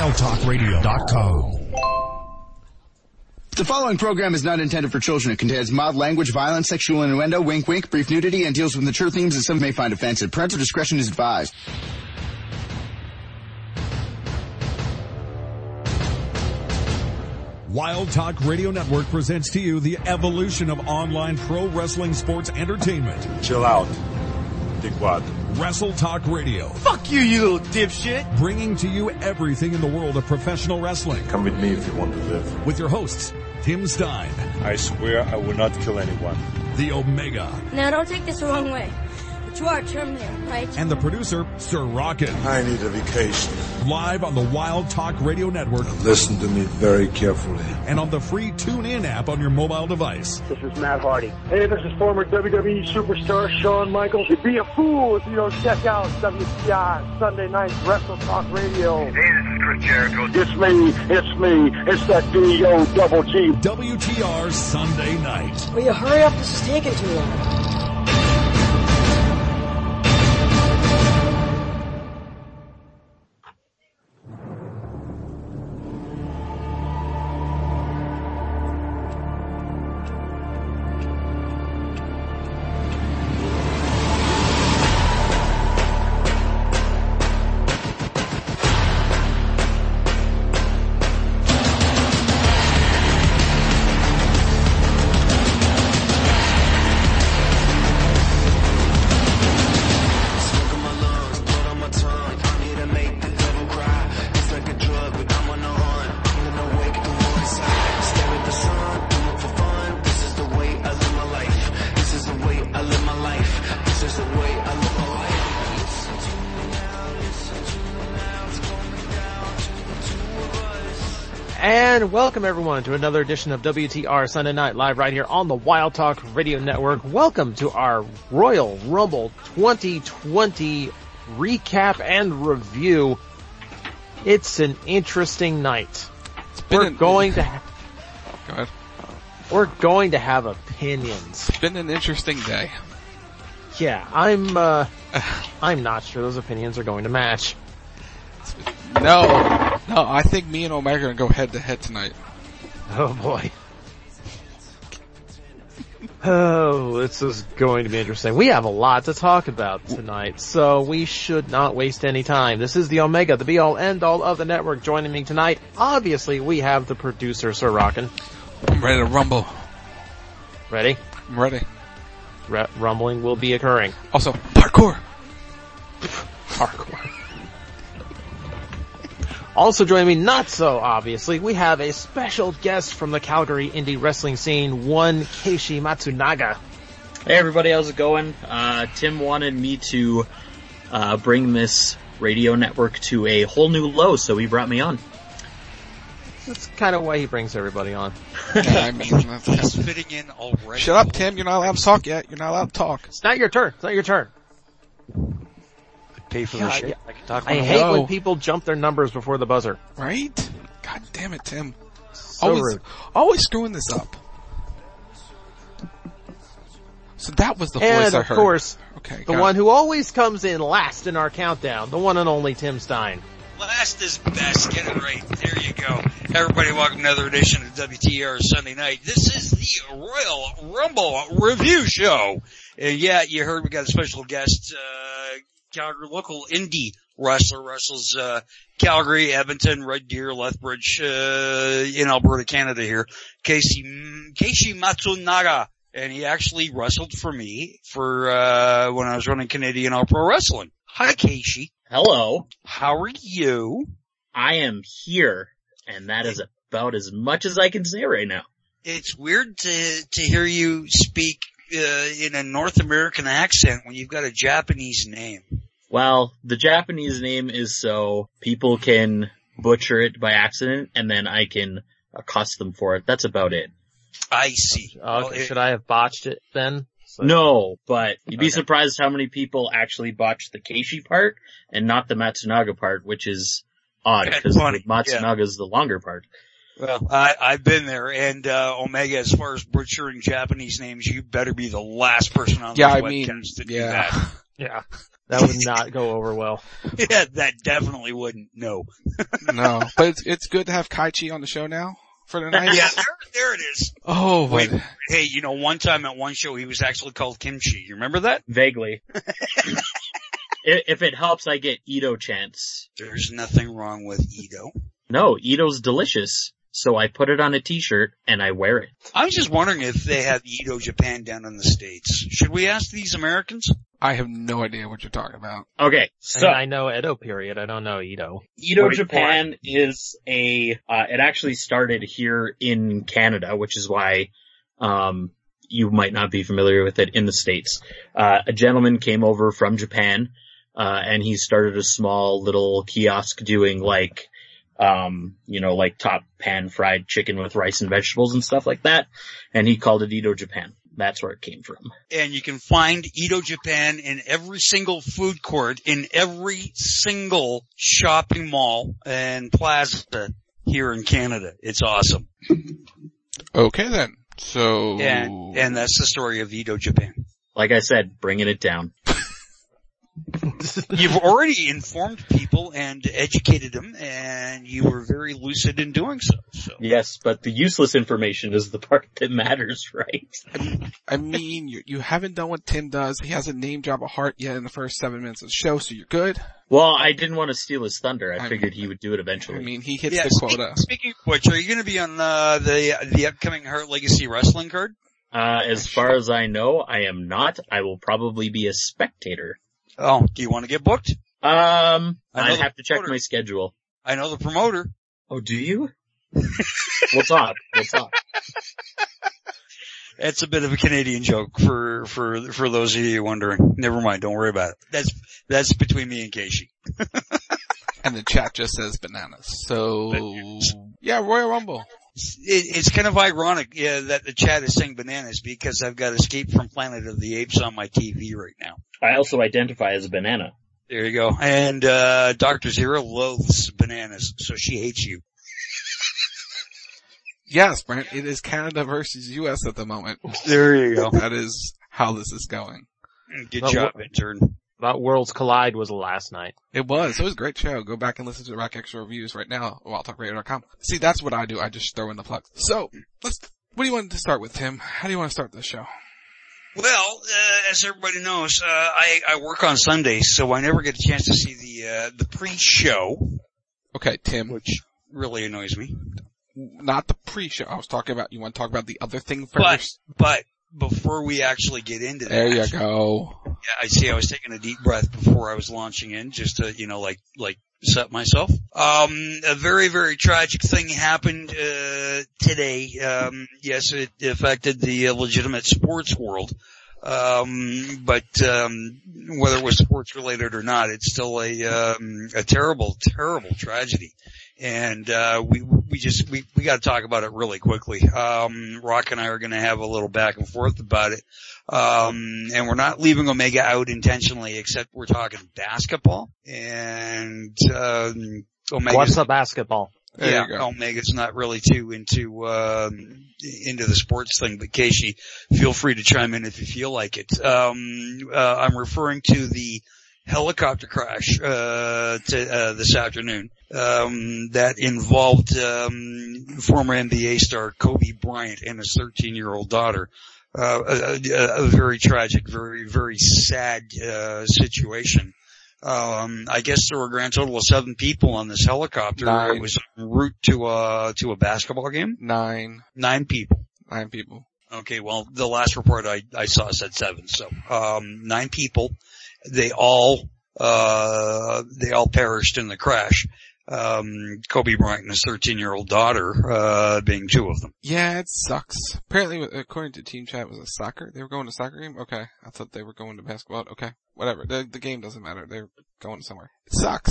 wildtalkradio.com. The following program is not intended for children. It contains mild language, violence, sexual innuendo, wink wink, brief nudity, and deals with mature themes that some may find offensive. Parental discretion is advised. Wild Talk Radio Network presents to you the evolution of online pro wrestling sports entertainment. Chill out, dickwad. Wrestle Talk Radio. Fuck you, you little dipshit. Bringing to you everything in the world of professional wrestling. Come with me if you want to live. With your hosts, Tim Stein. I swear I will not kill anyone. The Omega. Now don't take this the wrong way. But you are a Terminator, right? And the producer, Sir Rockin. I need a vacation. Live on the Wild Talk Radio Network. Listen to me very carefully. And on the free TuneIn app on your mobile device. This is Matt Hardy. Hey, this is former WWE superstar Shawn Michaels. You'd be a fool if you don't check out WTI Sunday Night Wrestle Talk Radio. Hey, this is Chris Jericho. It's me. It's that D-O-double-G. WTR Sunday Night. Will you hurry up? This is taking too long. Welcome everyone to another edition of WTR Sunday Night Live right here on the Wild Talk Radio Network. Welcome to our Royal Rumble 2020 recap and review. It's an interesting night. We're going to have opinions. It's been an interesting day. Yeah, I'm not sure those opinions are going to match. No, I think me and Omega are going to go head to head tonight. Oh boy. Oh, this is going to be interesting. We have a lot to talk about tonight, so we should not waste any time. This is the Omega, the be-all, end-all of the network. Joining me tonight, obviously, we have the producer, Sir Rockin. I'm ready to rumble. Ready? I'm ready. Rumbling will be occurring. Also, parkour. Also joining me, not so obviously, we have a special guest from the Calgary indie wrestling scene, one Keishi Matsunaga. Hey everybody, how's it going? Tim wanted me to bring this radio network to a whole new low, so he brought me on. That's kind of why he brings everybody on. Yeah, I mean, he's fitting in already. Shut up, Tim. You're not allowed to talk yet. You're not allowed to talk. It's not your turn. Pay for the shit. I hate when people jump their numbers before the buzzer. Right? God damn it, Tim. So rude. Always screwing this up. So that was the voice I heard. And of course, okay, the one who always comes in last in our countdown, the one and only Tim Stein. Last is best. Get it right. There you go. Everybody, welcome to another edition of WTR Sunday Night. This is the Royal Rumble Review Show. And yeah, you heard we got a special guest, Calgary local indie wrestler, wrestles Calgary, Edmonton, Red Deer, Lethbridge, in Alberta, Canada here. Keishi Matsunaga. And he actually wrestled for me for when I was running Canadian All Pro Wrestling. Hi, Keishi. Hello. How are you? I am here, and that is about as much as I can say right now. It's weird to hear you speak in a North American accent when you've got a Japanese name. Well, the Japanese name is so people can butcher it by accident, and then I can accost them for it. That's about it. I see. Okay, should I have botched it then? So, no, but you'd be surprised how many people actually botched the Keishi part and not the Matsunaga part, which is odd because Matsunaga is the longer part. Well, I've been there, and Omega, as far as butchering Japanese names, you better be the last person on this webcast to do that. Yeah. That would not go over well. Yeah, that definitely wouldn't. No. No, but it's good to have Kaichi on the show now for the night. Yeah, there it is. Oh, wait. Hey, one time at one show he was actually called Kimchi. You remember that? Vaguely. If it helps, I get Ito chants. There's nothing wrong with Ito. No, Ito's delicious. So I put it on a t-shirt and I wear it. I was just wondering if they have Ito Japan down in the States. Should we ask these Americans? I have no idea what you're talking about. Okay, so. I know Edo period, I don't know Ito. Ito Japan is it actually started here in Canada, which is why, you might not be familiar with it in the States. A gentleman came over from Japan, and he started a small little kiosk doing like top pan fried chicken with rice and vegetables and stuff like that. And he called it Ito Japan. That's where it came from. And you can find Ito Japan in every single food court, in every single shopping mall and plaza here in Canada. It's awesome. Okay then. So. And that's the story of Ito Japan. Like I said, bringing it down. You've already informed people and educated them, and you were very lucid in doing so. Yes, but the useless information is the part that matters, right? I mean, you haven't done what Tim does. He hasn't name drop a heart yet in the first 7 minutes of the show, so you're good. Well, I didn't want to steal his thunder. I figured he would do it eventually. I mean, he hits the quota. Speaking of which, are you going to be on the upcoming Hart Legacy wrestling card? As far as I know, I am not. I will probably be a spectator. Oh, do you want to get booked? I'd have to check my schedule. I know the promoter. Oh, do you? We'll talk. That's a bit of a Canadian joke for those of you wondering. Never mind, don't worry about it. That's between me and Keishi. And the chat just says bananas. So, yeah, Royal Rumble. It's kind of ironic that the chat is saying bananas because I've got Escape from Planet of the Apes on my TV right now. I also identify as a banana. There you go. And Dr. Zero loathes bananas, so she hates you. Yes, Brent, it is Canada versus US at the moment. There you go. That is how this is going. Good job, intern. About Worlds Collide was last night. It was a great show. Go back and listen to the Rock Extra reviews right now, WildTalkRadio.com. See, that's what I do. I just throw in the plugs. So, what do you want to start with, Tim? How do you want to start this show? Well, as everybody knows, I work on Sundays, so I never get a chance to see the pre-show. Okay, Tim. Which really annoys me. Not the pre-show. I was talking about, you want to talk about the other thing first? But before we actually get into that. There you go. Yeah, I see. I was taking a deep breath before I was launching in, just to, like set myself. A very, very tragic thing happened, today. Yes, it affected the legitimate sports world. But whether it was sports related or not, it's still a terrible, terrible tragedy. And, we gotta talk about it really quickly. Rock and I are gonna have a little back and forth about it. And we're not leaving Omega out intentionally, except we're talking basketball. And, What's the basketball? Yeah, Omega's not really too into the sports thing, but Keishi, feel free to chime in if you feel like it. I'm referring to the helicopter crash, this afternoon, that involved, former NBA star Kobe Bryant and his 13-year-old daughter. A very tragic, very, very sad, situation. I guess there were a grand total of 7 people on this helicopter. 9. It was en route to a basketball game? 9. 9 people. 9 people. Okay, well, the last report I saw said 7, so, 9 people. They all perished in the crash. Kobe Bryant and his 13-year-old daughter, being 2 of them. Yeah, it sucks. Apparently, according to Team Chat, it was a soccer. They were going to a soccer game? Okay. I thought they were going to basketball. Okay. Whatever. The game doesn't matter. They're going somewhere. It sucks.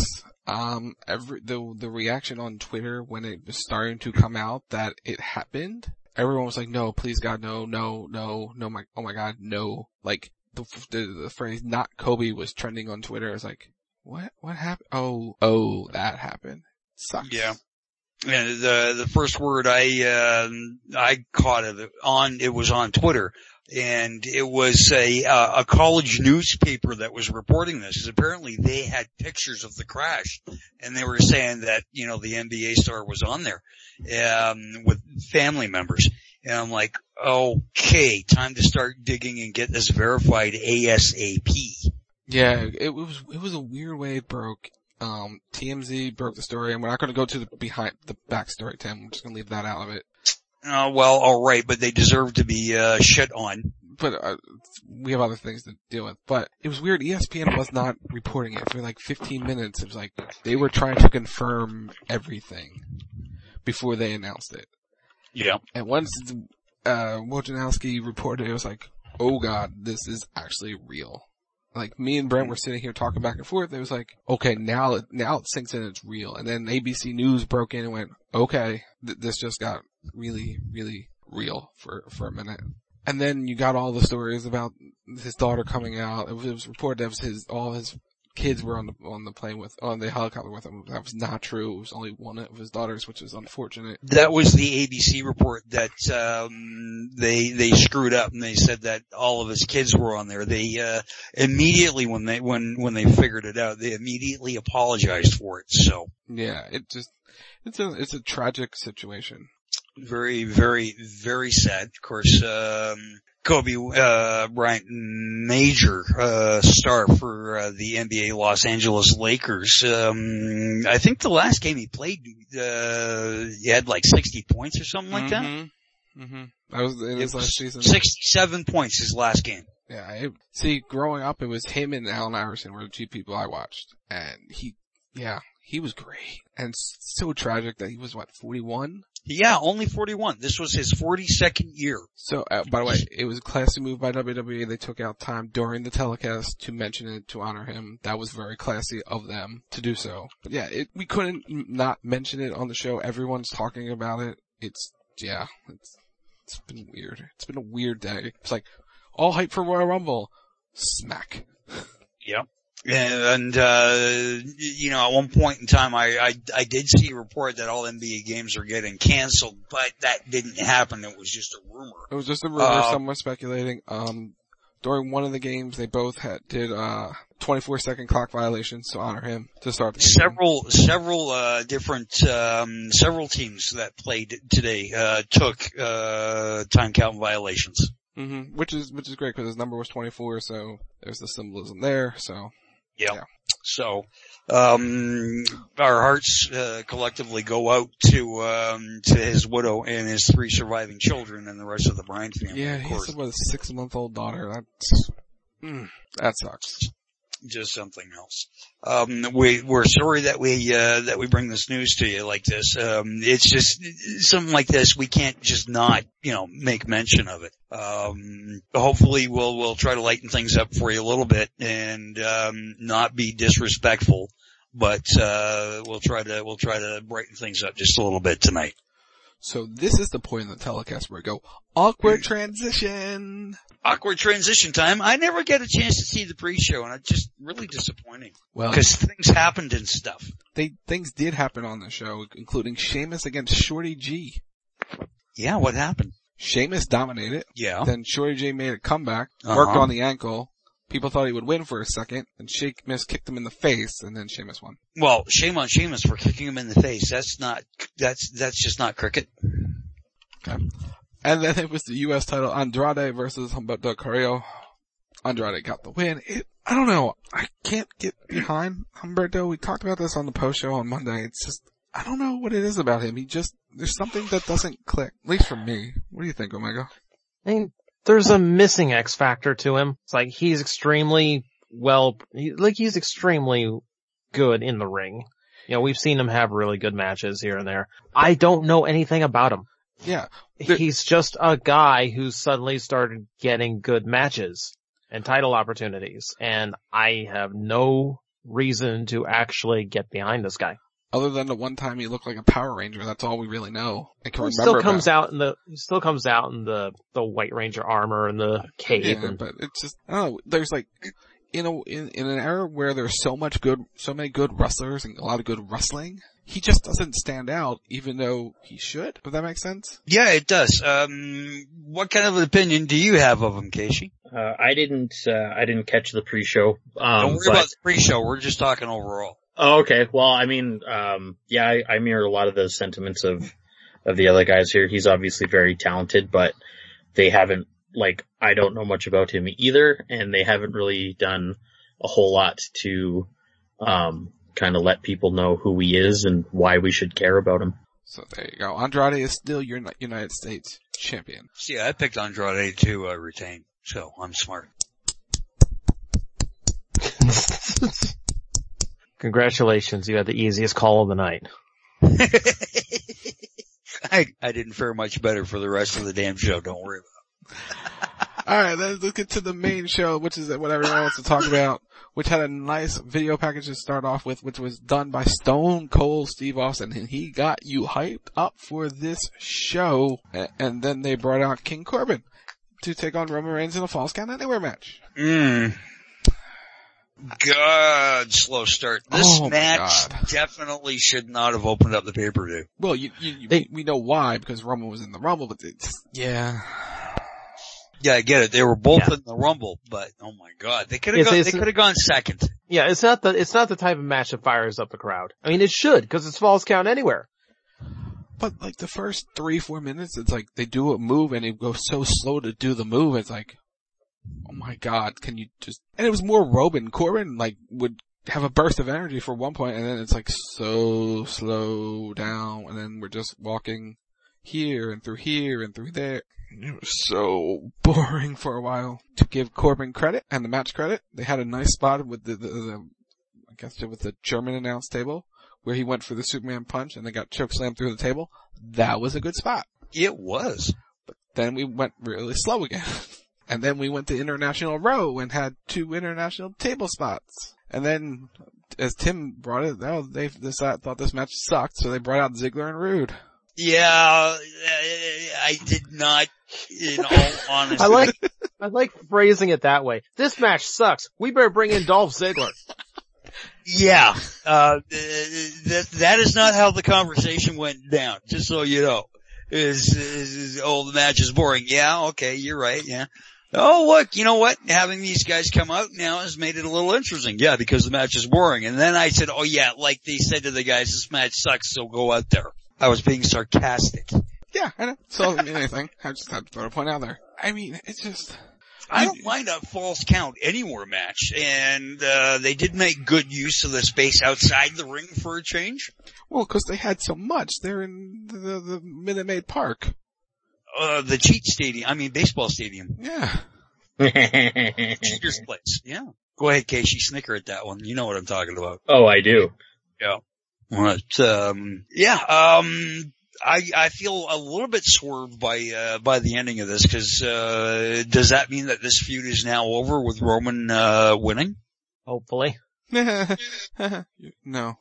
The reaction on Twitter when it was starting to come out that it happened, everyone was like, no, please God, no, oh my God, no. Like, the phrase not Kobe was trending on Twitter. I was like, what happened? Oh, that happened. Sucks. Yeah. And the first word I caught it was on Twitter And it was a college newspaper that was reporting this, because apparently they had pictures of the crash, and they were saying that, you know, the NBA star was on there, with family members. And I'm like, okay, time to start digging and get this verified ASAP. Yeah, it was a weird way it broke. TMZ broke the story, and we're not going to go to the backstory, Tim. We're just going to leave that out of it. Well, alright, but they deserve to be, shit on. But, we have other things to deal with. But it was weird. ESPN was not reporting it for like 15 minutes. It was like, they were trying to confirm everything before they announced it. Yeah. And once, Wojnarowski reported, it was like, oh god, this is actually real. Like, me and Brent were sitting here talking back and forth. It was like, okay, now it sinks in, it's real. And then ABC News broke in and went, okay, this just got really, really real for a minute. And then you got all the stories about his daughter coming out. It was reported that all his kids were on the helicopter with him. That was not true. It was only one of his daughters, which is unfortunate. That was the ABC report that, they screwed up, and they said that all of his kids were on there. They, immediately when they figured it out, they immediately apologized for it, so. Yeah, it's a tragic situation. Very, very, very sad. Of course, Kobe Bryant, major star for the NBA Los Angeles Lakers. I think the last game he played, he had like 60 points or something like that. Mm-hmm. That was in his last season. 67 points his last game. Yeah, growing up, it was him and Allen Iverson were the two people I watched, and he was great. And so tragic that he was 41? Yeah, only 41. This was his 42nd year. So, by the way, it was a classy move by WWE. They took out time during the telecast to mention it, to honor him. That was very classy of them to do so. But yeah, we couldn't not mention it on the show. Everyone's talking about it. It's been weird. It's been a weird day. It's like, all hype for Royal Rumble. Smack. Yep. And, you know, at one point in time, I did see a report that all NBA games are getting canceled, but that didn't happen. It was just a rumor. It was just a rumor. Someone was speculating. During one of the games, they both did 24-second clock violations to honor him to start the game. Several different, several teams that played today, took, time count violations. Mm-hmm. Which is great because his number was 24, so there's the symbolism there, so. Yeah. So, our hearts, collectively go out to his widow and his 3 surviving children and the rest of the Bryant family. Yeah, he has a 6-month-old daughter. That sucks. Just something else. We're sorry that we bring this news to you like this. It's just something like this. We can't just not, make mention of it. Hopefully we'll try to lighten things up for you a little bit and, not be disrespectful, but, we'll try to brighten things up just a little bit tonight. So this is the point in the telecast where I go, awkward transition. Awkward transition time. I never get a chance to see the pre-show, and it's just really disappointing. Well, because things happened and stuff. Things did happen on the show, including Sheamus against Shorty G. Yeah, what happened? Sheamus dominated. Yeah. Then Shorty G made a comeback, worked on the ankle. People thought he would win for a second, and Sheamus kicked him in the face, and then Sheamus won. Well, shame on Sheamus for kicking him in the face. That's just not cricket. Okay. And then it was the U.S. title, Andrade versus Humberto Carrillo. Andrade got the win. I don't know. I can't get behind Humberto. We talked about this on the post show on Monday. It's just, I don't know what it is about him. There's something that doesn't click. At least for me. What do you think, Omega? I mean, there's a missing X factor to him. It's like he's extremely he's extremely good in the ring. We've seen him have really good matches here and there. I don't know anything about him. Yeah. He's just a guy who suddenly started getting good matches and title opportunities, and I have no reason to actually get behind this guy. Other than the one time he looked like a Power Ranger, that's all we really know. He still comes out in the White Ranger armor and the cape. Yeah, but it's just, I don't know, there's in an era where there's so many good wrestlers and a lot of good wrestling, he just doesn't stand out, even though he should. Does that make sense? Yeah, it does. What kind of an opinion do you have of him, Casey? I didn't catch the pre-show. Don't worry about the pre-show. We're just talking overall. Oh, okay. Well, I mean, yeah, I mirror a lot of the sentiments of the other guys here. He's obviously very talented, but they haven't, I don't know much about him either, and they haven't really done a whole lot to, kind of let people know who he is and why we should care about him. So there you go. Andrade is still your United States champion. See, I picked Andrade to retain, so I'm smart. Congratulations, you had the easiest call of the night. I didn't fare much better for the rest of the damn show, don't worry about it. Alright, let's get to the main show, which is what everyone wants to talk about, which had a nice video package to start off with, which was done by Stone Cold Steve Austin, and he got you hyped up for this show, and then they brought out King Corbin to take on Roman Reigns in a Falls Count Anywhere match. God, slow start. This match definitely should not have opened up the pay-per-view. Well, we know why, because Roman was in the Rumble, but yeah. Yeah, I get it. They were both in the Rumble, but oh my God, they could have gone second. Yeah, it's not the type of match that fires up the crowd. I mean, it should, because it's Falls Count Anywhere. But the first 3-4 minutes, it's like they do a move and it goes so slow to do the move. It's like, oh my God, can you just, and it was more Roman. Corbin, would have a burst of energy for one point and then it's so slow down and then we're just walking here and through there. It was so boring for a while. To give Corbin credit and the match credit, they had a nice spot with I guess with the German announce table where he went for the Superman punch and they got chokeslammed through the table. That was a good spot. It was. But then we went really slow again. And then we went to International Row and had 2 international table spots. And then, as Tim brought it, they thought this match sucked, so they brought out Ziggler and Rude. Yeah, I did not, in all honesty. I like phrasing it that way. This match sucks. We better bring in Dolph Ziggler. Yeah, that is not how the conversation went down, just so you know. The match is boring. Yeah, okay, you're right, yeah. Oh, look, you know what? Having these guys come out now has made it a little interesting. Yeah, because the match is boring. And then I said, oh yeah, like they said to the guys, this match sucks, so go out there. I was being sarcastic. Yeah, I know. So it doesn't mean anything. I just had to throw a point out there. I mean, it's just, I don't mind a Falls Count Anywhere match, and they did make good use of the space outside the ring for a change. Well, because they had so much. They're in the Minute Maid Park. The baseball stadium. Yeah. Cheater's place. Yeah. Go ahead, Casey. Snicker at that one. You know what I'm talking about. Oh, I do. Yeah. But, I feel a little bit swerved by the ending of this, because, does that mean that this feud is now over with Roman, winning? Hopefully. No.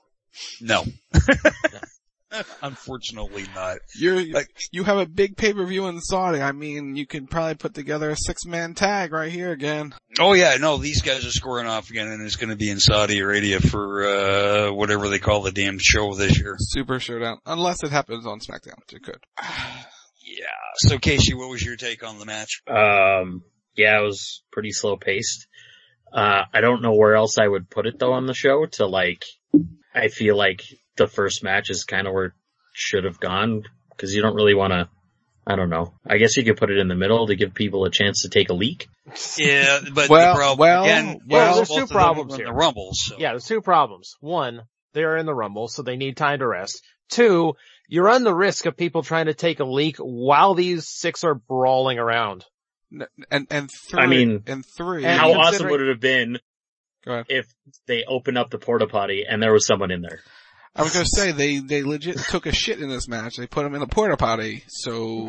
Unfortunately not. You have a big pay-per-view in Saudi. I mean, you could probably put together a 6-man tag right here again. Oh yeah, no, these guys are scoring off again, and it's gonna be in Saudi Arabia for, whatever they call the damn show this year. Super Showdown. Unless it happens on SmackDown, which it could. Yeah. So Casey, what was your take on the match? Yeah, it was pretty slow paced. I don't know where else I would put it though on the show I feel like the first match is kind of where it should have gone, because you don't really want to, I don't know. I guess you could put it in the middle to give people a chance to take a leak. Yeah, but there's 2 problems here. The Rumbles. So. Yeah, there's 2 problems. 1, they're in the Rumble, so they need time to rest. 2, you run the risk of people trying to take a leak while these 6 are brawling around. And 3. I mean, and 3. How awesome would it have been if they opened up the porta potty and there was someone in there? I was gonna say, they legit took a shit in this match. They put him in a porta potty, so,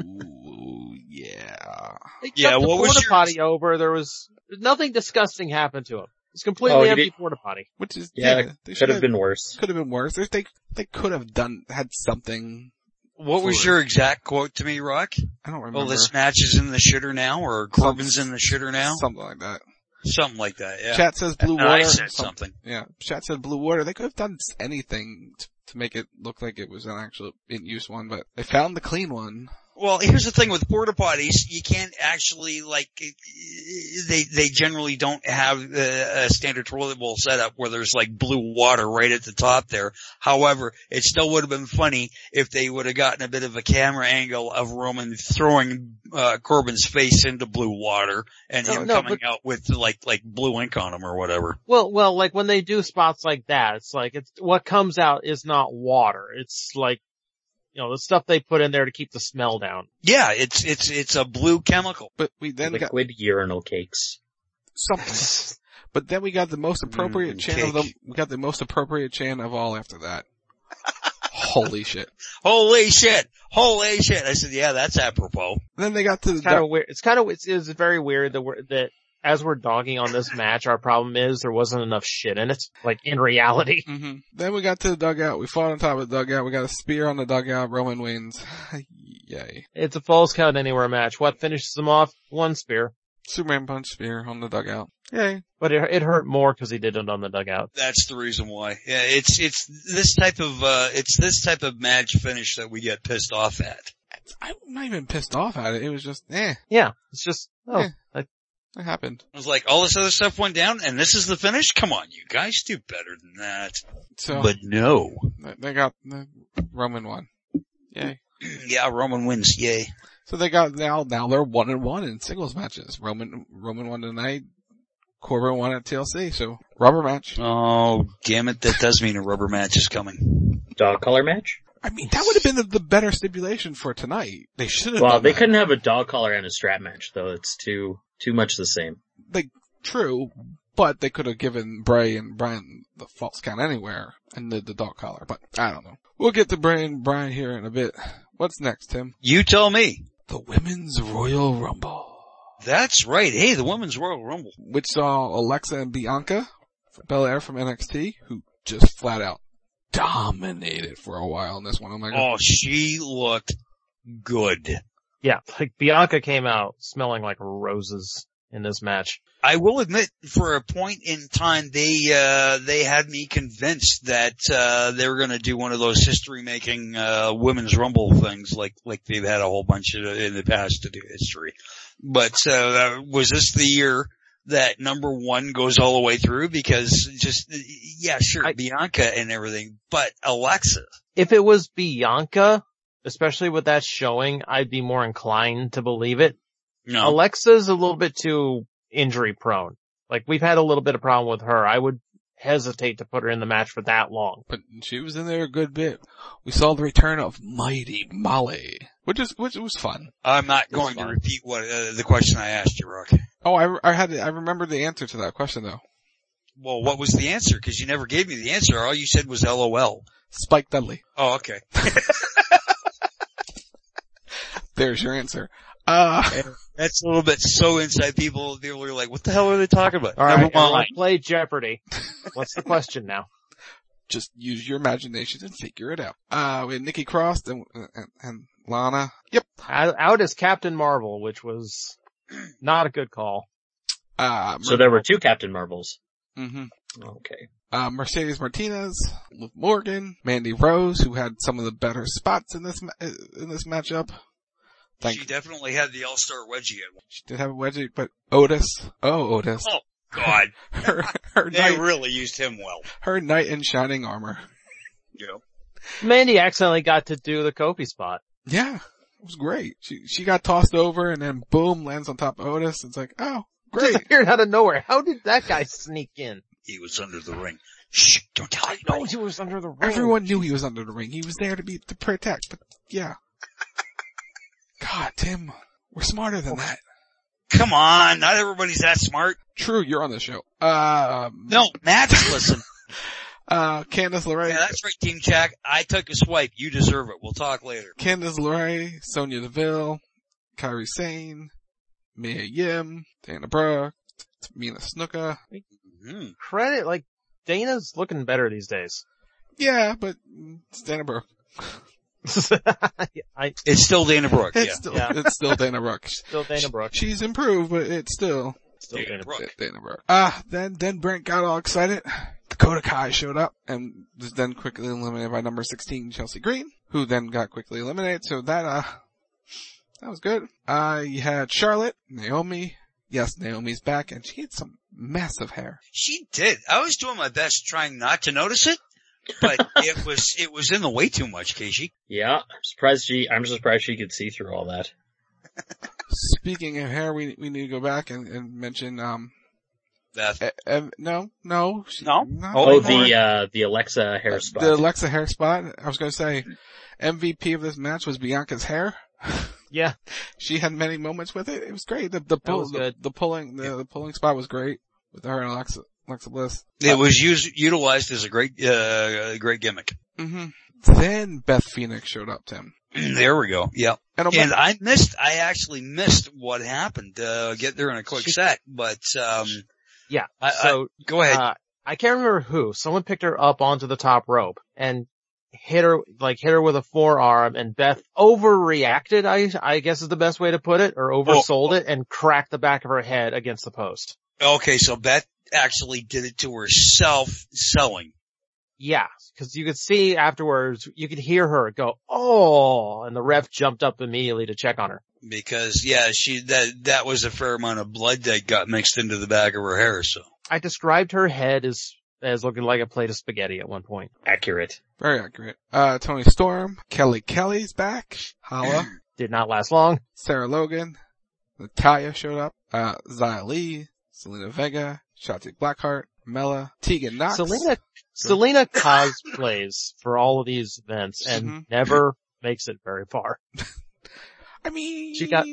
yeah. They took the porta potty over, there was, nothing disgusting happened to him. It's completely empty porta potty. Which is, they could have been worse. Could have been worse. They could have had something. What was your exact quote to me, Rock? I don't remember. Oh, this match is in the shitter now, or Corbin's in the shitter now? Something like that. Something like that, yeah. Chat says blue And water. I said something. Yeah. Chat said blue water. They could have done anything to make it look like it was an actual in-use one, but they found the clean one. Well, here's the thing with porta potties, you can't actually, like, they generally don't have a standard toilet bowl setup where there's like blue water right at the top there. However, it still would have been funny if they would have gotten a bit of a camera angle of Roman throwing, Corbin's face into blue water and him coming out with like blue ink on him or whatever. Well, like when they do spots like that, it's like, what comes out is not water. It's like, the stuff they put in there to keep the smell down. Yeah, it's a blue chemical. But we then liquid urinal cakes. Something. But then we got the most appropriate chant of them. We got the most appropriate chant of all after that. Holy shit. Holy shit. Holy shit. I said, yeah, that's apropos. And then they got to It's kind of weird. It's very weird that as we're dogging on this match, our problem is there wasn't enough shit in it, like in reality. Mm-hmm. Then we got to the dugout. We fought on top of the dugout. We got a spear on the dugout. Roman wins. Yay. It's a Falls Count Anywhere match. What finishes them off? One spear. Superman punch spear on the dugout. Yay. But it hurt more because he did it on the dugout. That's the reason why. Yeah, it's this type of match finish that we get pissed off at. I'm not even pissed off at it. It was just, Yeah, it's just, it happened. I was like, all this other stuff went down and this is the finish? Come on, you guys, do better than that. But no. They got, Roman won. Yay. Yeah, Roman wins, yay. So they got, now they're 1-1 in singles matches. Roman won tonight. Corbin won at TLC, so rubber match. Oh, damn it, that does mean a rubber match is coming. Dog collar match? I mean, that would have been the better stipulation for tonight. They should have Well, they couldn't have a dog collar and a strap match, though. It's too much the same. True, but they could have given Bray and Bryan the Falls Count Anywhere and the dog collar, but I don't know. We'll get to Bray and Bryan here in a bit. What's next, Tim? You tell me. The Women's Royal Rumble. That's right. Hey, the Women's Royal Rumble. Which saw Alexa and Bianca Belair from NXT, who just flat out dominated for a while in this one. Oh my God. Oh, she looked good. Yeah, like Bianca came out smelling like roses in this match. I will admit, for a point in time, they had me convinced that, they were gonna do one of those history-making, Women's Rumble things like they've had a whole bunch of in the past to do history. But, was this the year that number one goes all the way through? Because Bianca and everything, but Alexa. If it was Bianca, especially with that showing, I'd be more inclined to believe it. No. Alexa's a little bit too injury prone. Like, we've had a little bit of problem with her. I would hesitate to put her in the match for that long. But she was in there a good bit. We saw the return of Mighty Molly, which was fun. I'm not going to repeat what the question I asked you, Rock. Oh, I remember the answer to that question though. Well, what was the answer? Because you never gave me the answer. All you said was LOL. Spike Dudley. Oh, okay. There's your answer. That's a little bit so inside people are like, what the hell are they talking about? All right, everyone play Jeopardy. What's the question now? Just use your imagination and figure it out. We had Nikki Cross and Lana. Yep. Out as Captain Marvel, which was not a good call. So there were two Captain Marvels. Mm-hmm. Okay. Mercedes Martinez, Liv Morgan, Mandy Rose, who had some of the better spots in this matchup. She definitely had the All-Star wedgie at one. She did have a wedgie, but Otis. Oh, God. her they really used him well. Her knight in shining armor. Yep. Mandy accidentally got to do the Kofi spot. Yeah. It was great. She got tossed over and then boom, lands on top of Otis. It's like, oh, great. Just appeared out of nowhere. How did that guy sneak in? He was under the ring. Shh, don't tell I know he was under the ring. Everyone knew he was under the ring. He was there to protect, but yeah. God, Tim, we're smarter than that. Come on, not everybody's that smart. True, you're on the show. No, Matt's listen. Candice LeRae. Yeah, that's right, Team Jack. I took a swipe. You deserve it. We'll talk later. Candice LeRae, Sonya Deville, Kairi Sane, Mia Yim, Dana Brooke, Tamina Snuka. Mm-hmm. Credit, like, Dana's looking better these days. Yeah, but it's Dana Brooke. It's still Dana Brooke. It's still Dana Brooke. Still Dana Brooke. She's improved, but it's still Still Dana Brooke. Dana Brooke. Then Brent got all excited. Dakota Kai showed up and was then quickly eliminated by number 16, Chelsea Green, who then got quickly eliminated. So that was good. You had Charlotte, Naomi. Yes, Naomi's back, and she had some massive hair. She did. I was doing my best trying not to notice it, but it was in the way too much, Casey. Yeah, I'm surprised she could see through all that. Speaking of hair, we need to go back and mention, Beth. No. No? The Alexa hair spot. The Alexa hair spot. I was gonna say, MVP of this match was Bianca's hair. Yeah. She had many moments with it. It was great. The pulling spot was great with her and Alexa Bliss. It was utilized as a great gimmick. Mm-hmm. Then Beth Phoenix showed up, Tim. There we go. Yep. And I actually missed what happened. Get there in a quick set, but, yeah. Go ahead. I can't remember who. Someone picked her up onto the top rope and hit her with a forearm, and Beth overreacted, I guess is the best way to put it, or oversold it, and cracked the back of her head against the post. Okay, so Beth actually did it to herself selling. Yeah, because you could see afterwards, you could hear her go, "Oh," and the ref jumped up immediately to check on her. Because, yeah, that was a fair amount of blood that got mixed into the back of her hair, so. I described her head as looking like a plate of spaghetti at one point. Accurate. Very accurate. Tony Storm, Kelly's back, Holla. Did not last long. Sarah Logan, Natalya showed up, Xia Li, Selena Vega, Shotzi Blackheart, Mella, Tegan Knox. Selena cosplays for all of these events and never makes it very far. I mean,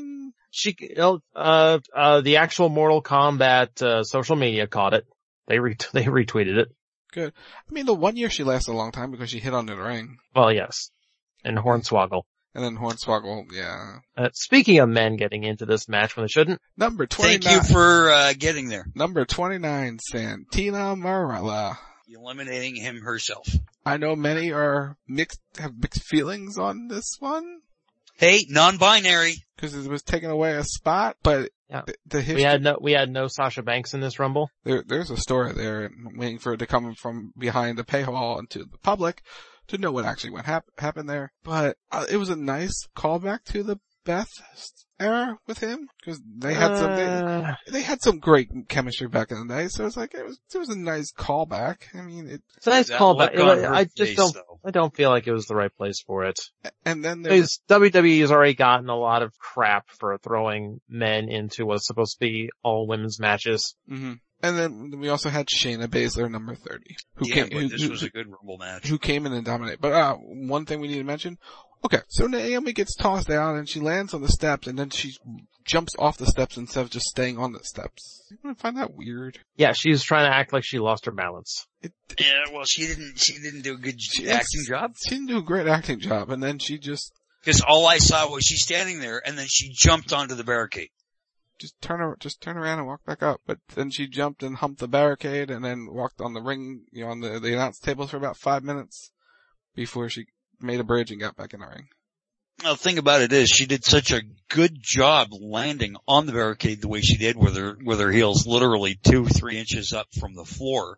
the actual Mortal Kombat, social media caught it. They retweeted it. Good. I mean, the 1 year she lasted a long time because she hit under the ring. Well, yes. And Hornswoggle. And then Hornswoggle, yeah. Speaking of men getting into this match when they shouldn't. Number 29. Thank you for, getting there. Number 29, Santina Marella. Eliminating him herself. I know many have mixed feelings on this one. Hey, non-binary. Because it was taking away a spot, but yeah. the history. We had no Sasha Banks in this Rumble. There's a story there, waiting for it to come from behind the paywall into the public to know what actually happened there. But it was a nice callback to the Beth era with him, because they had some great chemistry back in the day. So it's like it was a nice callback. I mean, it's a nice callback. I don't feel like it was the right place for it. And then WWE has already gotten a lot of crap for throwing men into what's supposed to be all women's matches. Mm-hmm. And then we also had Shayna Baszler, number 30, this was a good Rumble match. Who came in and dominated. But one thing we need to mention. Okay, so Naomi gets tossed down and she lands on the steps, and then she jumps off the steps instead of just staying on the steps. I find that weird. Yeah, she was trying to act like she lost her balance. She didn't do a good acting job. She didn't do a great acting job, and then she just... Because all I saw was she standing there, and then she jumped onto the barricade. Just turn around and walk back up. But then she jumped and humped the barricade, and then walked on the ring, on the announce table for about 5 minutes before she made a bridge and got back in the ring. Well, the thing about it is she did such a good job landing on the barricade the way she did with her heels literally 2-3 inches up from the floor.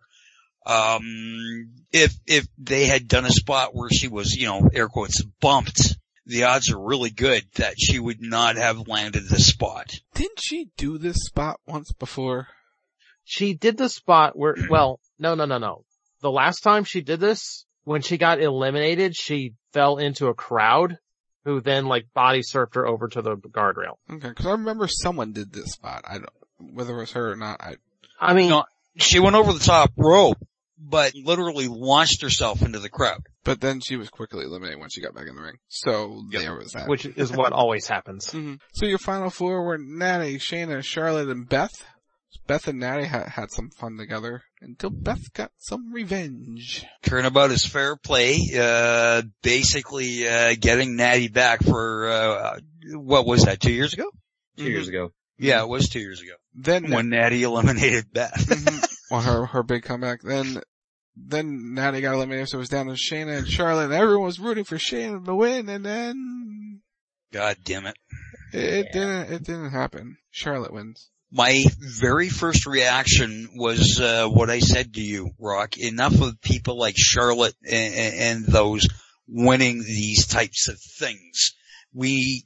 If they had done a spot where she was, air quotes, bumped, the odds are really good that she would not have landed the spot. Didn't she do this spot once before? She did the spot where, no. The last time she did this, when she got eliminated, she fell into a crowd who then body surfed her over to the guardrail. Okay, because I remember someone did this spot. I don't, whether it was her or not. I mean, she went over the top rope, but literally launched herself into the crowd. But then she was quickly eliminated when she got back in the ring. So there was that. Which is what always happens. Mm-hmm. So your final four were Natty, Shayna, Charlotte, and Beth. Beth and Natty had some fun together until Beth got some revenge. Turnabout is fair play. Basically, getting Natty back for, what was that, 2 years ago? 2 years ago. Yeah, it was 2 years ago. Then when Natty eliminated Beth. Mm-hmm. On her big comeback. Then Natty got eliminated, so it was down to Shayna and Charlotte, and everyone was rooting for Shayna to win, and then... God damn it. It didn't happen. Charlotte wins. My very first reaction was what I said to you, Rock. Enough of people like Charlotte and those winning these types of things. We,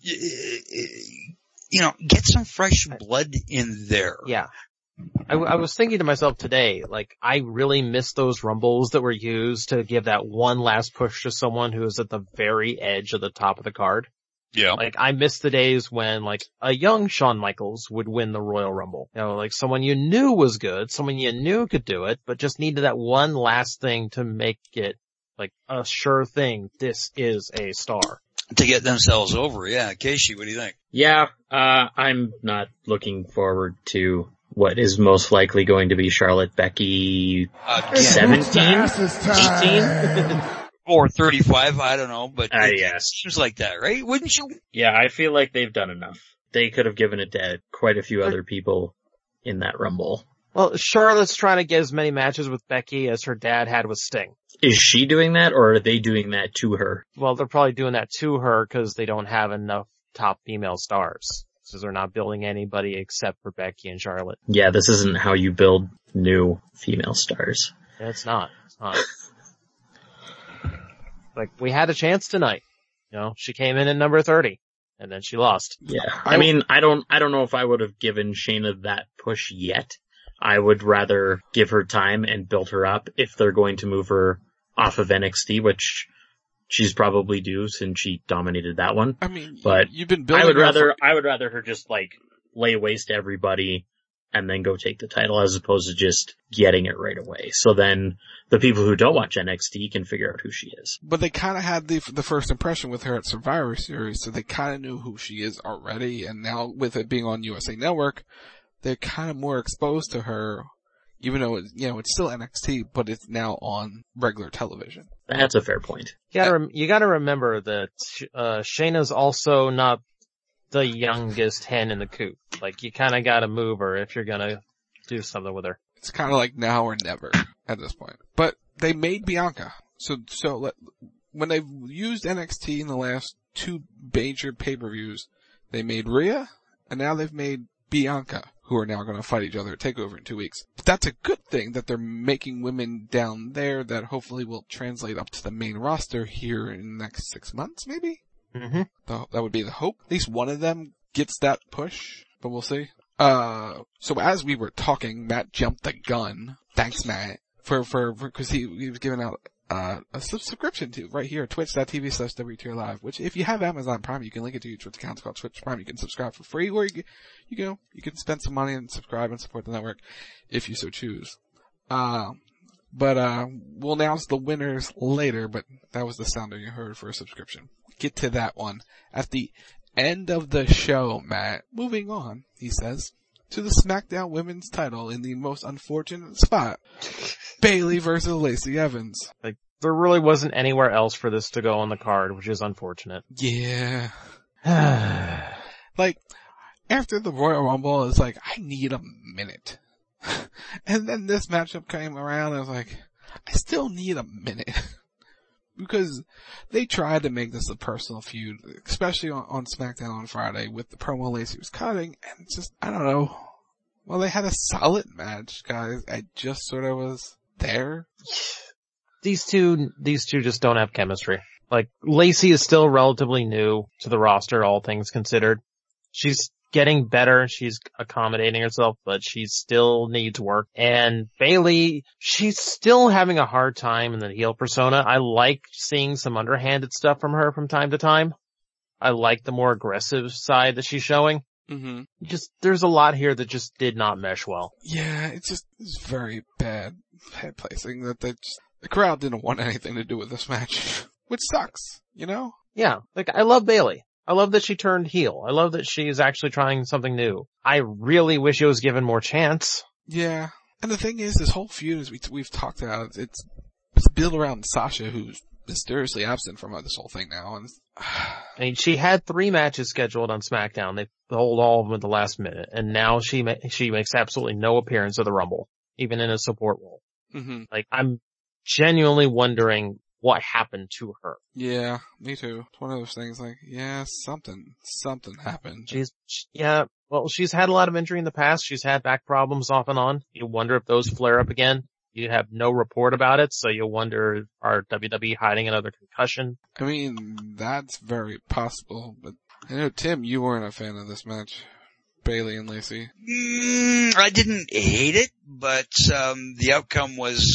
get some fresh blood in there. Yeah. I was thinking to myself today, like, I really miss those Rumbles that were used to give that one last push to someone who is at the very edge of the top of the card. Yeah. Like, I miss the days when, like, a young Shawn Michaels would win the Royal Rumble. Like someone you knew was good, someone you knew could do it, but just needed that one last thing to make it, like, a sure thing. This is a star. To get themselves over, yeah. Casey, what do you think? Yeah, I'm not looking forward to what is most likely going to be Charlotte Becky 17? 18? Or 35, I don't know, but yeah. It seems like that, right? Wouldn't you? Yeah, I feel like they've done enough. They could have given it to quite a few other people in that Rumble. Well, Charlotte's trying to get as many matches with Becky as her dad had with Sting. Is she doing that, or are they doing that to her? Well, they're probably doing that to her because they don't have enough top female stars. So they're not building anybody except for Becky and Charlotte. Yeah, this isn't how you build new female stars. It's not. It's not. Like, we had a chance tonight. She came in at number 30, and then she lost. Yeah. I mean, I don't know if I would have given Shayna that push yet. I would rather give her time and build her up if they're going to move her off of NXT, which she's probably due since she dominated that one. I mean, but you've been building I would rather her just, like, lay waste to everybody and then go take the title as opposed to just getting it right away. So then the people who don't watch NXT can figure out who she is. But they kind of had the first impression with her at Survivor Series, so they kind of knew who she is already, and now with it being on USA Network, they're kind of more exposed to her, even though it's still NXT, but it's now on regular television. That's a fair point. You gotta remember that Shayna's also not the youngest hen in the coop. Like, you kind of gotta move her if you're gonna do something with her. It's kind of like now or never at this point. But they made Bianca. So when they've used NXT in the last two major pay-per-views, they made Rhea, and now they've made Bianca, who are now going to fight each other at TakeOver in 2 weeks. But that's a good thing that they're making women down there that hopefully will translate up to the main roster here in the next 6 months, maybe? Mm-hmm. That would be the hope. At least one of them gets that push, but we'll see. So as we were talking, Matt jumped the gun. Thanks, Matt. Cause he was giving out, a subscription to right here, twitch.tv/WTR Live, which if you have Amazon Prime, you can link it to your Twitch account. It's called Twitch Prime. You can subscribe for free, or you can spend some money and subscribe and support the network if you so choose. But we'll announce the winners later, but that was the sounder you heard for a subscription. Get to that one at the end of the show, Matt. Moving on, he says, to the SmackDown Women's title in the most unfortunate spot. Bayley versus Lacey Evans. Like, there really wasn't anywhere else for this to go on the card, which is unfortunate. Yeah. Like, after the Royal Rumble, it's like, I need a minute. And then this matchup came around, and I was like, I still need a minute. Because they tried to make this a personal feud, especially on SmackDown on Friday with the promo Lacey was cutting, and it's just, I don't know. Well, they had a solid match, guys. I just sort of was there. These two just don't have chemistry. Like, Lacey is still relatively new to the roster, all things considered. She's getting better. She's accommodating herself, but she still needs work. And Bayley, she's still having a hard time in the heel persona. I like seeing some underhanded stuff from her from time to time. I like the more aggressive side that she's showing. Mm-hmm. There's a lot here that just did not mesh well. Yeah, it's very bad placing that the crowd didn't want anything to do with this match, which sucks, Yeah, like, I love Bayley. I love that she turned heel. I love that she's actually trying something new. I really wish it was given more chance. Yeah. And the thing is, this whole feud, as we've talked about, it's built around Sasha, who's mysteriously absent from this whole thing now. And I mean, she had 3 matches scheduled on SmackDown. They hold all of them at the last minute. And now she makes absolutely no appearance at the Rumble, even in a support role. Mm-hmm. Like, I'm genuinely wondering what happened to her. Yeah, me too. It's one of those things like, yeah, something happened. Well, she's had a lot of injury in the past. She's had back problems off and on. You wonder if those flare up again. You have no report about it, so you wonder, are WWE hiding another concussion? I mean, that's very possible, but I know, Tim, you weren't a fan of this match. Bayley and Lacey. I didn't hate it, but the outcome was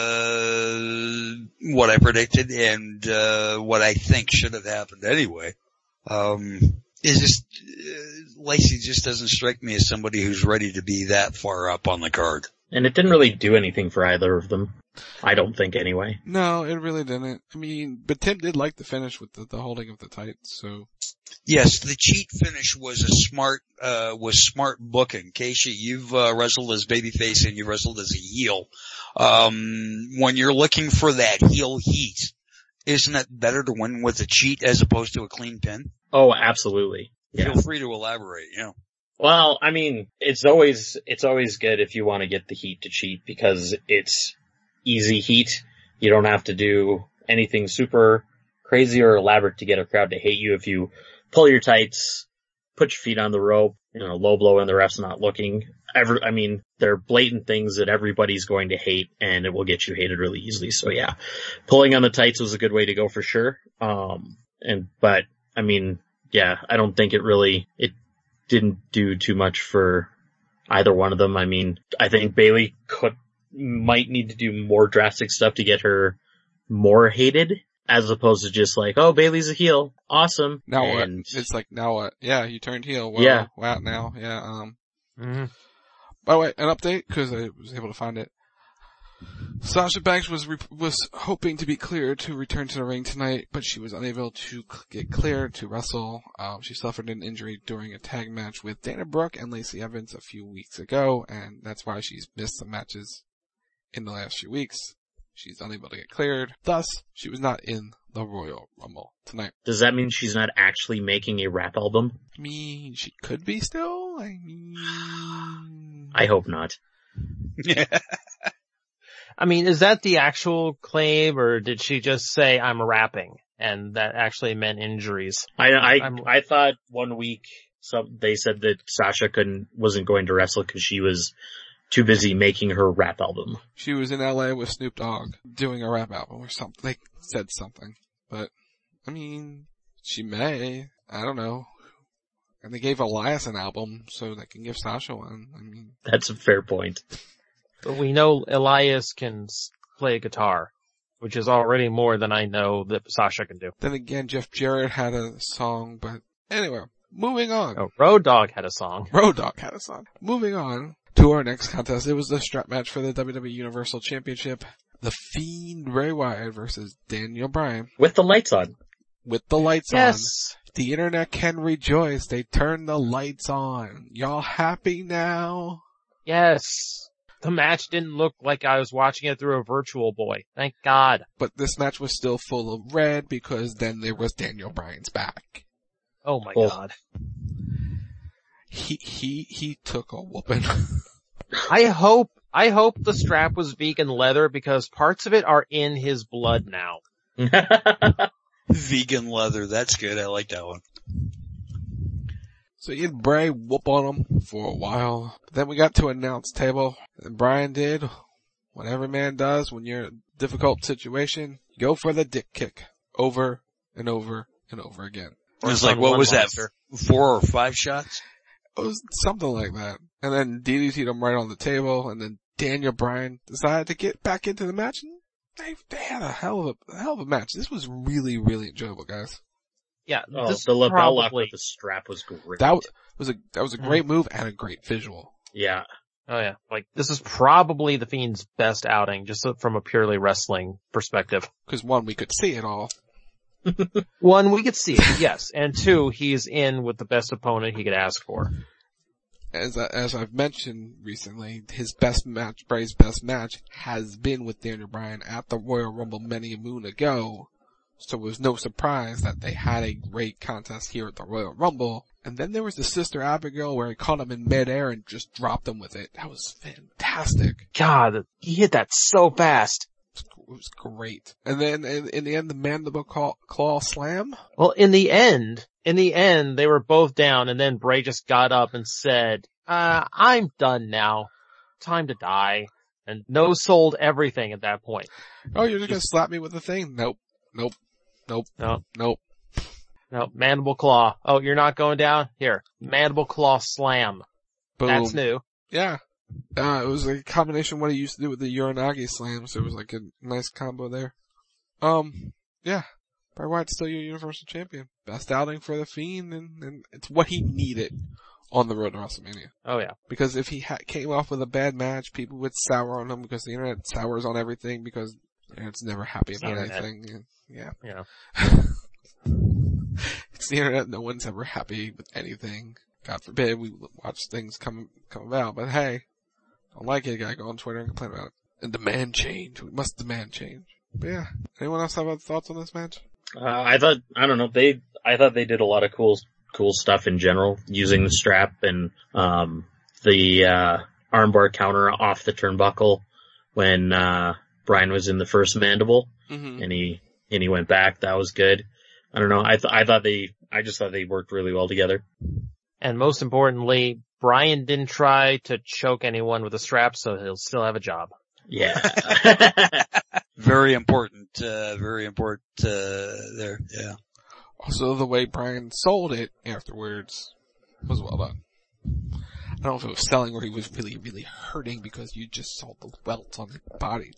what I predicted and what I think should have happened anyway. It's just Lacey just doesn't strike me as somebody who's ready to be that far up on the card. And it didn't really do anything for either of them. I don't think anyway. No, it really didn't. I mean, but Tim did like the finish with the holding of the tights, so. Yes, the cheat finish was smart booking. Keisha, you've wrestled as babyface and you wrestled as a heel. When you're looking for that heel heat, isn't it better to win with a cheat as opposed to a clean pin? Oh, absolutely. Yeah. Feel free to elaborate, Well, I mean, it's always good if you want to get the heat to cheat because it's easy heat. You don't have to do anything super crazy or elaborate to get a crowd to hate you. If you pull your tights, put your feet on the rope, low blow and the ref's not looking. They're blatant things that everybody's going to hate and it will get you hated really easily. So yeah, pulling on the tights was a good way to go for sure. I don't think it didn't do too much for either one of them. I mean, I think Bayley might need to do more drastic stuff to get her more hated, as opposed to just like, oh, Bayley's a heel, awesome. Now what? It's like, now what? Yeah, you turned heel. Well, yeah. Wow, now, yeah. By the way, an update, because I was able to find it. Sasha Banks was hoping to be cleared to return to the ring tonight, but she was unable to get cleared to wrestle. She suffered an injury during a tag match with Dana Brooke and Lacey Evans a few weeks ago, and that's why she's missed some matches in the last few weeks. She's unable to get cleared. Thus, she was not in the Royal Rumble tonight. Does that mean she's not actually making a rap album? I mean, she could be still. I hope not. I mean, is that the actual claim, or did she just say, I'm rapping, and that actually meant injuries? I thought 1 week, they said that Sasha wasn't going to wrestle because she was too busy making her rap album. She was in LA with Snoop Dogg doing a rap album or something. They said something. But, I mean, she may. I don't know. And they gave Elias an album, so they can give Sasha one. I mean, that's a fair point. But we know Elias can play guitar, which is already more than I know that Sasha can do. Then again, Jeff Jarrett had a song, but anyway, moving on. Oh, Road Dogg had a song. Moving on to our next contest. It was the strap match for the WWE Universal Championship. The Fiend Bray Wyatt versus Daniel Bryan. With the lights on. Yes. The internet can rejoice. They turned the lights on. Y'all happy now? Yes. The match didn't look like I was watching it through a Virtual Boy. Thank God. But this match was still full of red because then there was Daniel Bryan's back. Oh my God. He took a whooping. I hope the strap was vegan leather because parts of it are in his blood now. Vegan leather, that's good. I like that one. So he had Bray whoop on him for a while. Then we got to announce table, and Bryan did what every man does when you're in a difficult situation. Go for the dick kick over and over and over again. It was like, what was that? 4 or 5 shots? It was something like that. And then DDT'd him right on the table, and then Daniel Bryan decided to get back into the match, and they had a hell of a match. This was really, really enjoyable, guys. Yeah, the lapel lock with the strap was great. That was a great move and a great visual. Yeah. Oh yeah. Like, this is probably the Fiend's best outing, just from a purely wrestling perspective. Cause 1, we could see it all. 1, we could see it, yes. And 2, he's in with the best opponent he could ask for. As I've mentioned recently, his best match, Bray's best match, has been with Daniel Bryan at the Royal Rumble many a moon ago. So it was no surprise that they had a great contest here at the Royal Rumble. And then there was the Sister Abigail where he caught him in midair and just dropped him with it. That was fantastic. God, he hit that so fast. was great. And then in the end, the mandible claw slam. Well, in the end, they were both down, and then Bray just got up and said, I'm done now. Time to die. And no-sold everything at that point. Oh, you're just gonna slap me with the thing? Nope. No, mandible claw. Oh, you're not going down? Here. Mandible claw slam. Boom. That's new. Yeah. It was like a combination of what he used to do with the Uranagi slam, so it was like a nice combo there. Yeah. Bray Wyatt's still your Universal Champion. Best outing for The Fiend, and it's what he needed on the road to WrestleMania. Oh yeah. Because if he came off with a bad match, people would sour on him because the internet sours on everything because it's never happy about anything. Yeah. It's the internet. No one's ever happy with anything. God forbid we watch things come about. But hey, don't like it, you gotta go on Twitter and complain about it. And demand change. We must demand change. But yeah. Anyone else have other thoughts on this match? I thought they did a lot of cool stuff in general, using the strap and, the, armbar counter off the turnbuckle when, Bryan was in the first mandible. Mm-hmm. And he went back. That was good. I don't know. I just thought they worked really well together. And most importantly, Bryan didn't try to choke anyone with a strap, so he'll still have a job. Yeah. Very important there. Yeah. Also, the way Bryan sold it afterwards was well done. I don't know if it was selling or he was really, really hurting because you just saw the welts on his body.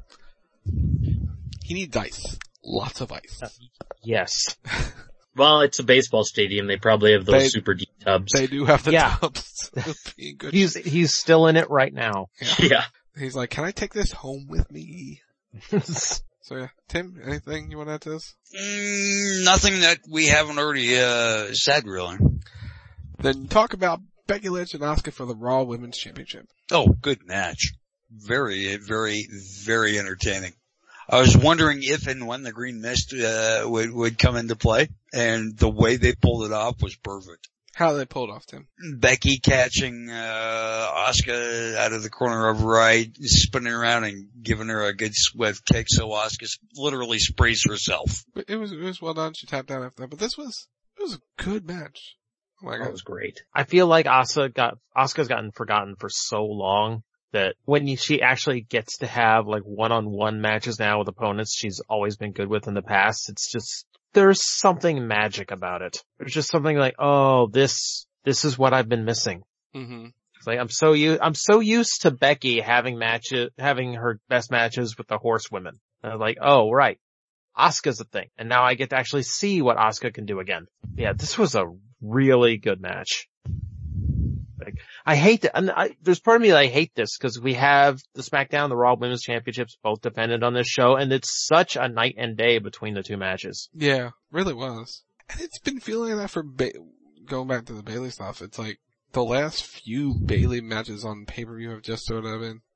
He needs ice. Lots of ice. Yes. Well, it's a baseball stadium. They probably have those super deep tubs. They do have the tubs. Good. He's still in it right now. Yeah. He's like, can I take this home with me? So yeah, Tim, anything you want to add to this? Nothing that we haven't already said, really. Then talk about Becky Lynch and Asuka for the Raw Women's Championship. Oh, good match. Very, very, very entertaining. I was wondering if and when the Green Mist would come into play, and the way they pulled it off was perfect. How did they pull it off, Tim? Becky catching Asuka out of the corner of her eye, spinning around and giving her a good swift kick, so Asuka literally sprays herself. But it was well done. She tapped out after that. But it was a good match. Oh my God. That was great. I feel like Asuka's gotten forgotten for so long that when she actually gets to have like one-on-one matches now with opponents she's always been good with in the past, it's just, there's something magic about it. There's just something like, oh, this is what I've been missing. Mm-hmm. It's like, I'm so used to Becky having her best matches with the horsewomen. And I'm like, oh, right. Asuka's a thing. And now I get to actually see what Asuka can do again. Yeah, this was a really good match. Like, I hate that. And there's part of me that I hate this because we have the SmackDown, the Raw Women's Championships both dependent on this show, and it's such a night and day between the two matches. Yeah, really was. And it's been feeling like that for going back to the Bayley stuff. It's like the last few Bayley matches on pay-per-view have just sort of been,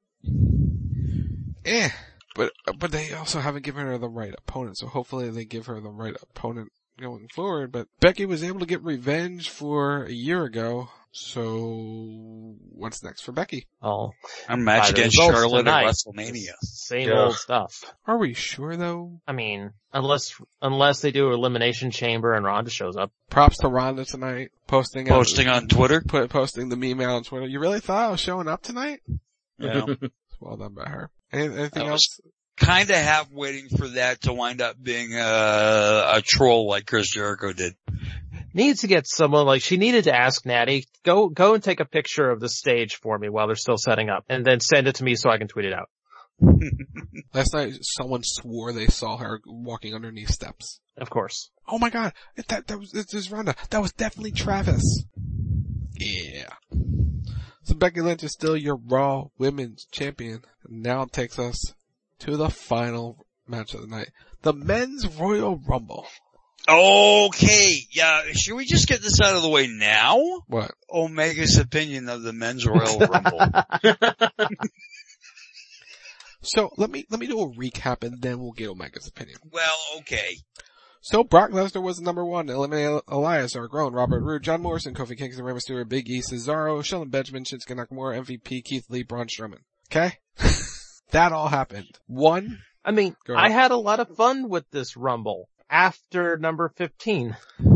but they also haven't given her the right opponent. So hopefully they give her the right opponent going forward. But Becky was able to get revenge for a year ago. So what's next for Becky? Oh, a match against Charlotte at WrestleMania. Same old stuff. Are we sure though? I mean, unless they do Elimination Chamber and Ronda shows up. Props to Ronda tonight, posting on Twitter, posting the meme out on Twitter. You really thought I was showing up tonight? Yeah. Well done by her. Anything else? Kind of half waiting for that to wind up being a troll like Chris Jericho did. Needs to get someone like, she needed to ask Natty, go and take a picture of the stage for me while they're still setting up, and then send it to me so I can tweet it out. Last night someone swore they saw her walking underneath steps. Of course. Oh my God, this is Ronda. That was definitely Travis. Yeah. So Becky Lynch is still your Raw Women's Champion. And now it takes us to the final match of the night. The Men's Royal Rumble. Okay, yeah, should we just get this out of the way now? What? Omega's opinion of the Men's Royal Rumble. So let me do a recap and then we'll get Omega's opinion. Well, okay. So Brock Lesnar was the number one, eliminated Elias, Eric Rowan, Robert Roode, John Morrison, Kofi Kingston, Rey Mysterio, Big E, Cesaro, Shelton Benjamin, Shinsuke Nakamura, MVP, Keith Lee, Braun Strowman. Okay? That all happened. 1, I mean, I had a lot of fun with this Rumble after number 15.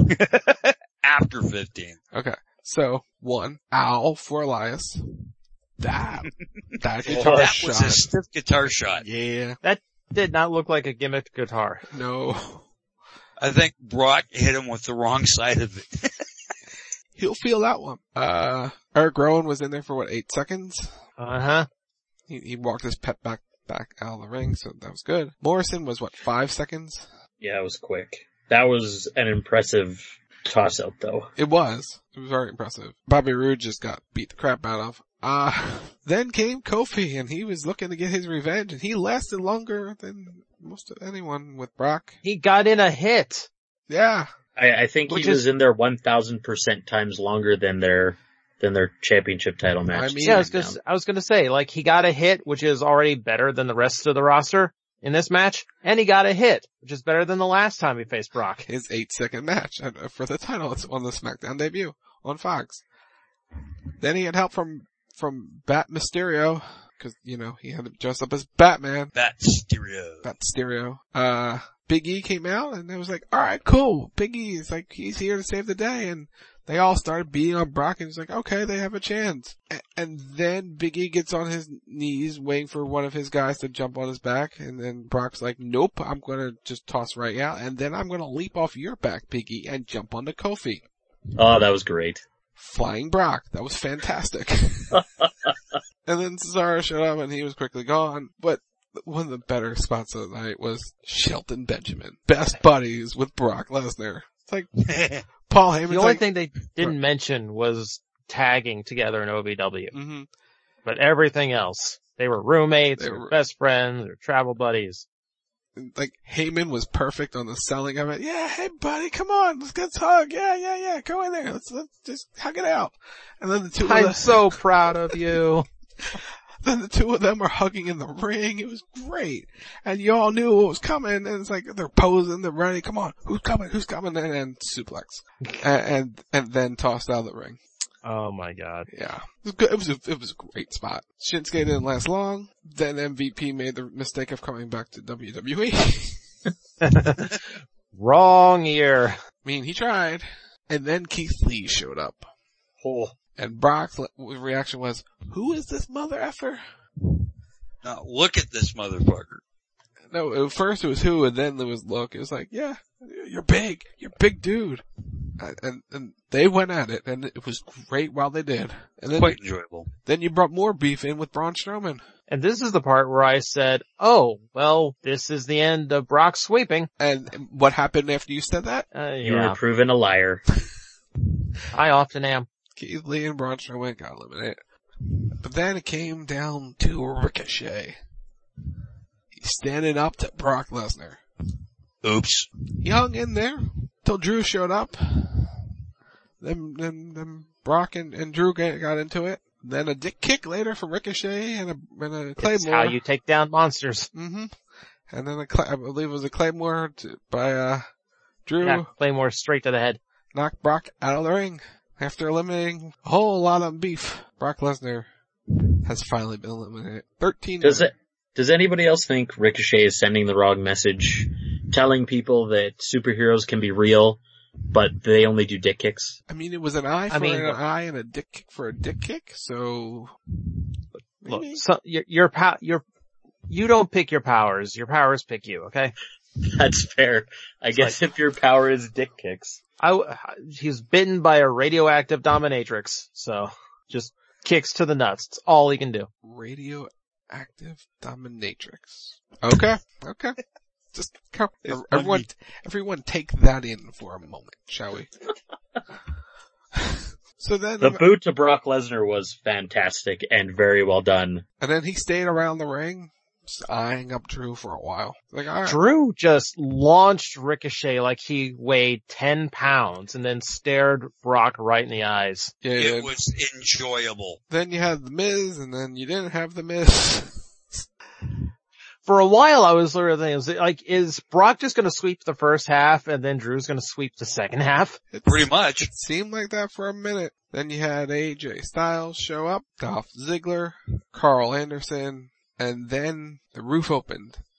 After 15. Okay. So, 1, owl for Elias. That guitar shot. That was a stiff guitar shot. Yeah. That did not look like a gimmicked guitar. No. I think Brock hit him with the wrong side of it. He'll feel that one. Eric Rowan was in there for 8 seconds? Uh-huh. He walked his pet back out of the ring, so that was good. Morrison was 5 seconds? Yeah, it was quick. That was an impressive toss-out, though. It was very impressive. Bobby Roode just got beat the crap out of. Then came Kofi, and he was looking to get his revenge, and he lasted longer than most of anyone with Brock. He got in a hit. Yeah. I think he was in there 1,000% times longer than their championship title match. I mean, yeah, I was gonna say, like, he got a hit, which is already better than the rest of the roster in this match, and he got a hit, which is better than the last time he faced Brock. His 8-second match for the title. It's on the SmackDown debut on Fox. Then he had help from Bat Mysterio, cause, he had to dress up as Batman. Bat Mysterio. Big E came out and it was like, alright, cool. Big E is like, he's here to save the day, and they all started beating on Brock, and he's like, okay, they have a chance. And then Big E gets on his knees waiting for one of his guys to jump on his back, and then Brock's like, nope, I'm gonna just toss right out, and then I'm gonna leap off your back, Big E, and jump onto Kofi. Oh, that was great. Flying Brock. That was fantastic. And then Cesaro showed up and he was quickly gone. But one of the better spots of the night was Shelton Benjamin. Best buddies with Brock Lesnar. It's like, Paul Heyman's the only thing they didn't mention was tagging together in OVW. Mm-hmm. But everything else, they were roommates, they were best friends, or travel buddies. Like, Heyman was perfect on the selling of it. Yeah, hey buddy, come on, let's get a hug. Yeah, go in there. Let's just hug it out. And then the two I'm so proud of you. Then the two of them were hugging in the ring. It was great. And you all knew what was coming. And it's like, they're posing, they're ready. Come on, who's coming? And suplex. and then tossed out of the ring. Oh my god. Yeah. It was a great spot. Shinsuke didn't last long. Then MVP made the mistake of coming back to WWE. Wrong year. I mean, he tried. And then Keith Lee showed up. Oh. And Brock's reaction was, who is this mother effer? Now look at this motherfucker. No, at first it was who, and then there was look. It was like, yeah, you're big dude. And they went at it, and it was great while they did. And then quite enjoyable. Then you brought more beef in with Braun Strowman. And this is the part where I said, oh, well, this is the end of Brock sweeping. And what happened after you said that? You were proven a liar. I often am. Keith Lee and Braun Strowman got eliminated. But then it came down to Ricochet. He's standing up to Brock Lesnar. Oops. He hung in there till Drew showed up. Then Brock and Drew got into it. Then a dick kick later for Ricochet and a Claymore. It's how you take down monsters. Mm-hmm. And then I believe it was a Claymore by Drew. Yeah, Claymore straight to the head. Knocked Brock out of the ring. After eliminating a whole lot of beef, Brock Lesnar has finally been eliminated. 13 Does anybody else think Ricochet is sending the wrong message, telling people that superheroes can be real, but they only do dick kicks? I mean, it was an eye for an eye and a dick kick for a dick kick, so... Look, you don't pick your powers pick you, okay? That's fair. I guess if your power is dick kicks. He's bitten by a radioactive dominatrix, so just kicks to the nuts. That's all he can do. Radioactive dominatrix. Okay. Just everyone take that in for a moment, shall we? So then the boot to Brock Lesnar was fantastic and very well done. And then he stayed around the ring, just eyeing up Drew for a while. Like, all right. Drew just launched Ricochet like he weighed 10 pounds and then stared Brock right in the eyes. Yeah, it was enjoyable. Then you had The Miz, and then you didn't have The Miz. For a while I was literally thinking, like, is Brock just gonna sweep the first half and then Drew's gonna sweep the second half? Pretty much. It seemed like that for a minute. Then you had AJ Styles show up, Dolph Ziggler, Carl Anderson, and then the roof opened.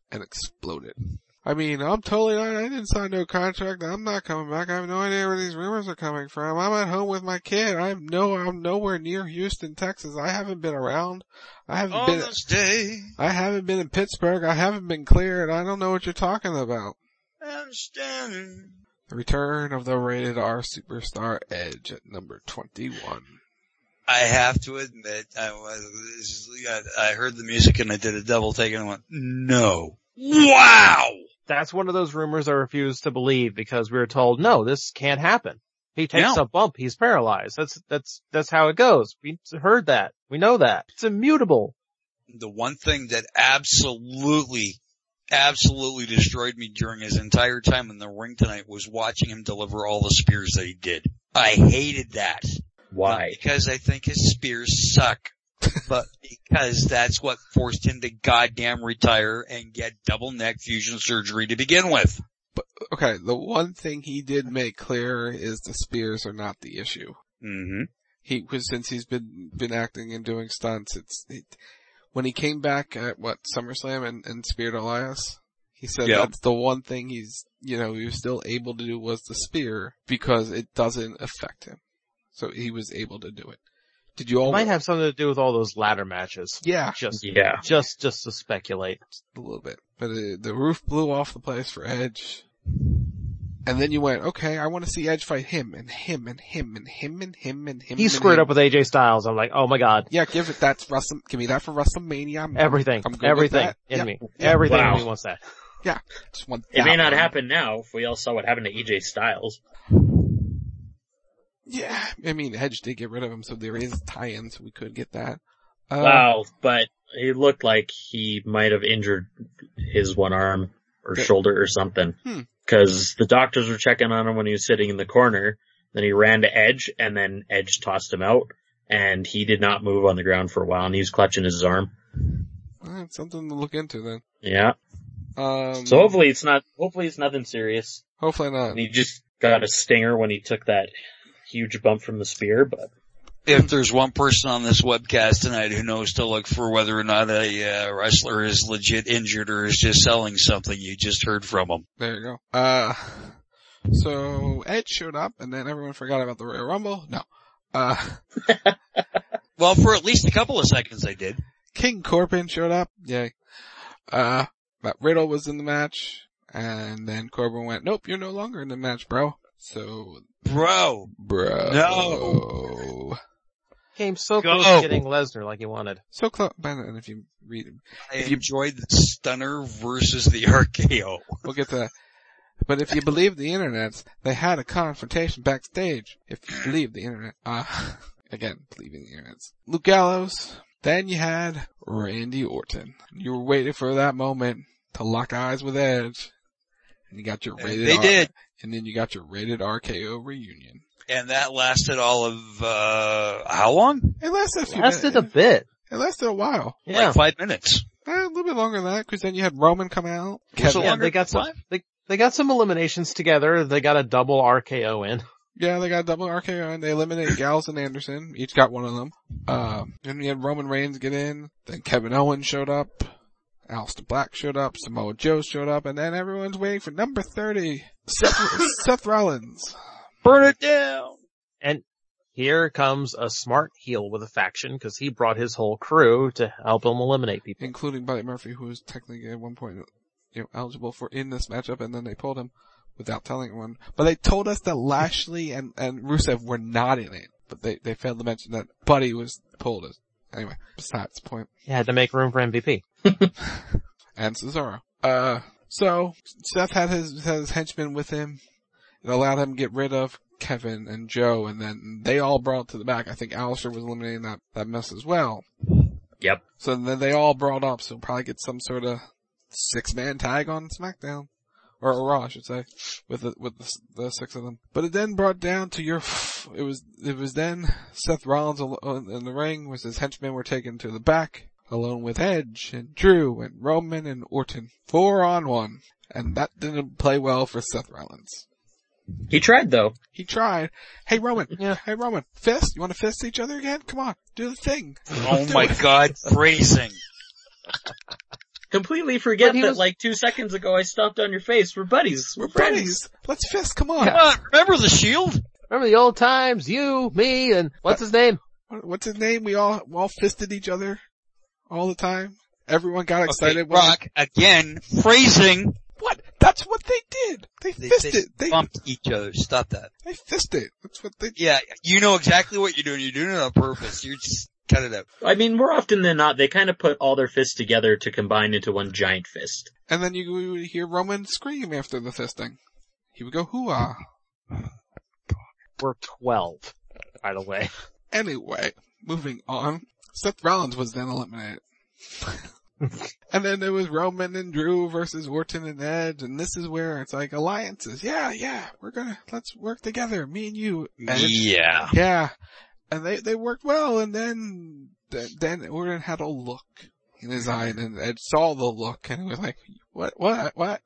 and exploded. I mean, I'm totally not, I didn't sign no contract. I'm not coming back. I have no idea where these rumors are coming from. I'm at home with my kid. I'm nowhere near Houston, Texas. I haven't been around. I haven't been in Pittsburgh. I haven't been cleared. I don't know what you're talking about. Understanding. The return of the rated R superstar Edge at number 21. I have to admit, I heard the music and I did a double take and I went, no. Wow! That's one of those rumors I refuse to believe because we were told, no, this can't happen. He takes a bump, he's paralyzed. That's how it goes. We heard that. We know that. It's immutable. The one thing that absolutely destroyed me during his entire time in the ring tonight was watching him deliver all the spears that he did. I hated that. Why? Not because I think his spears suck, but because that's what forced him to goddamn retire and get double neck fusion surgery to begin with. But, okay, the one thing he did make clear is the spears are not the issue. Mm-hmm. Since he's been acting and doing stunts, when he came back at SummerSlam and speared Elias, he said that's the one thing he was still able to do was the spear because it doesn't affect him. So he was able to do it. Did you all? It might have something to do with all those ladder matches. Yeah. Just to speculate. A little bit. But the roof blew off the place for Edge. And then you went, okay, I want to see Edge fight him and him and him and him and him and him. He squared up with AJ Styles. I'm like, oh my god. Yeah, give me that for WrestleMania. Everything in me. Everything in me wants that. Yeah. Just want it may not happen now if we all saw what happened to AJ Styles. Yeah, I mean, Edge did get rid of him, so there is a tie-in, so we could get that. Wow, but he looked like he might have injured his one arm or shoulder or something. Because the doctors were checking on him when he was sitting in the corner. Then he ran to Edge, and then Edge tossed him out, and he did not move on the ground for a while, and he was clutching his arm. That's something to look into then. Yeah. So hopefully it's nothing serious. Hopefully not. And he just got a stinger when he took that huge bump from the spear, but if there's one person on this webcast tonight who knows to look for whether or not a wrestler is legit injured or is just selling something, you just heard from him. There you go. So Edge showed up and then everyone forgot about the Royal Rumble. No. Well, for at least a couple of seconds they did. King Corbin showed up. Yay. But Riddle was in the match and then Corbin went, nope, you're no longer in the match, bro. So Bro. No. Came so close to getting Lesnar like he wanted. So close. And if you read it. Enjoyed the Stunner versus the RKO. We'll get to that. But if you believe the internet, they had a confrontation backstage. If you believe the internet. Again, believing the internet. Luke Gallows. Then you had Randy Orton. You were waiting for that moment to lock eyes with Edge. And you got your rated They did. And then you got your rated RKO reunion. And that lasted all of, how long? It lasted a bit. It lasted a while. Yeah. Like 5 minutes. A little bit longer than that, cause then you had Roman come out. Yeah, they got some eliminations together. They got a double RKO in. Yeah, they got a double RKO and they eliminated Gallows and Anderson. Each got one of them. Then we had Roman Reigns get in. Then Kevin Owens showed up. Aleister Black showed up, Samoa Joe showed up, and then everyone's waiting for number 30, Seth Rollins. Burn it down! And here comes a smart heel with a faction, because he brought his whole crew to help him eliminate people. Including Buddy Murphy, who was technically at one point, eligible for in this matchup, and then they pulled him without telling anyone. But they told us that Lashley and Rusev were not in it, but they failed to mention that Buddy was pulled. Anyway, besides the point. You had to make room for MVP. And Cesaro. So Seth had his henchmen with him. It allowed him to get rid of Kevin and Joe, and then they all brought to the back. I think Aleister was eliminating that mess as well. Yep. So then they all brought up, so we'll probably get some sort of 6-man tag on SmackDown. Or Raw, I should say, with the 6 of them. But it then brought down to it was then Seth Rollins in the ring, was his henchmen were taken to the back, along with Edge and Drew and Roman and Orton. 4-on-1. And that didn't play well for Seth Rollins. He tried though. He tried. Hey Roman. Yeah. Hey Roman. Fist? You want to fist each other again? Come on. Do the thing. Oh my God. Phrasing. completely forget But he that was- like 2 seconds ago I stomped on your face. We're buddies. We're buddies. Let's fist. Come on. Remember the Shield? Remember the old times? You, me, and what's his name? What's his name? We all fisted each other all the time. Everyone got excited. Okay, Rock, again, phrasing. What? That's what they did. They fisted. They bumped each other. Stop that. They fisted. That's what they. Yeah, you know exactly what you're doing. You're doing it on purpose. You're just cut it out. I mean, more often than not, they kind of put all their fists together to combine into one giant fist. And then you would hear Roman scream after the fisting. He would go hoo-ah. We're 12, by the way. Anyway, moving on. Seth Rollins was then eliminated. And then there was Roman and Drew versus Orton and Edge, and this is where it's like alliances. Yeah, let's work together, me and you. And Yeah. Yeah. And they worked well, and then Orton had a look in his eye, and Edge saw the look, and he was like, what?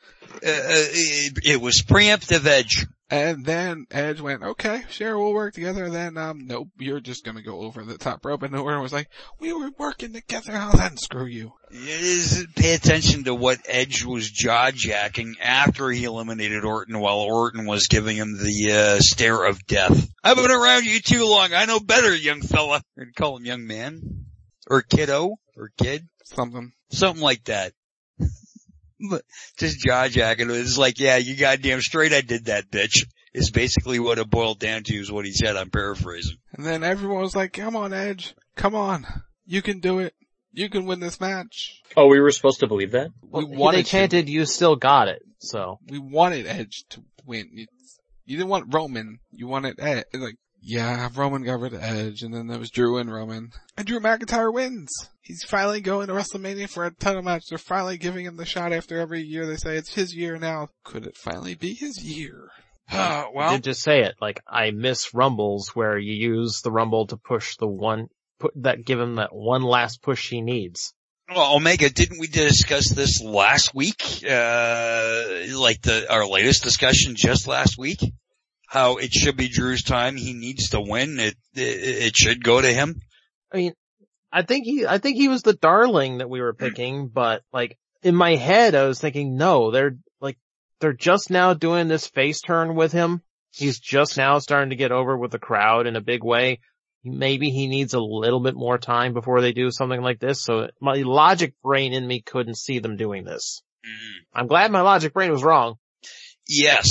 It was preemptive Edge. And then Edge went, okay, sure, we'll work together. And then, nope, you're just gonna go over the top rope. And Orton was like, we were working together, I'll then screw you. Pay attention to what Edge was jaw-jacking after he eliminated Orton while Orton was giving him the stare of death. I've been around you too long. I know better, young fella. I'd call him young man. Or kiddo. Or kid. Something like that. But just jaw-jacking. It's like, yeah, you goddamn straight I did that, bitch. Is basically what it boiled down to, is what he said. I'm paraphrasing. And then everyone was like, come on, Edge. Come on. You can do it. You can win this match. Oh, we were supposed to believe that? They chanted, you still got it, so. We wanted Edge to win. You didn't want Roman. You wanted Edge. Like, yeah, Roman got rid of Edge, and then there was Drew and Roman. And Drew McIntyre wins. He's finally going to WrestleMania for a title match. They're finally giving him the shot after every year. They say it's his year now. Could it finally be his year? Well, I did just say it. Like, I miss Rumbles where you use the Rumble to push give him that one last push he needs. Well, Omega, didn't we discuss this last week? Our latest discussion just last week? How it should be Drew's time. He needs to win. It should go to him. I mean, I think he was the darling that we were picking, but like in my head I was thinking, no, they're just now doing this face turn with him. He's just now starting to get over with the crowd in a big way. Maybe he needs a little bit more time before they do something like this. So my logic brain in me couldn't see them doing this. I'm glad my logic brain was wrong. Yes.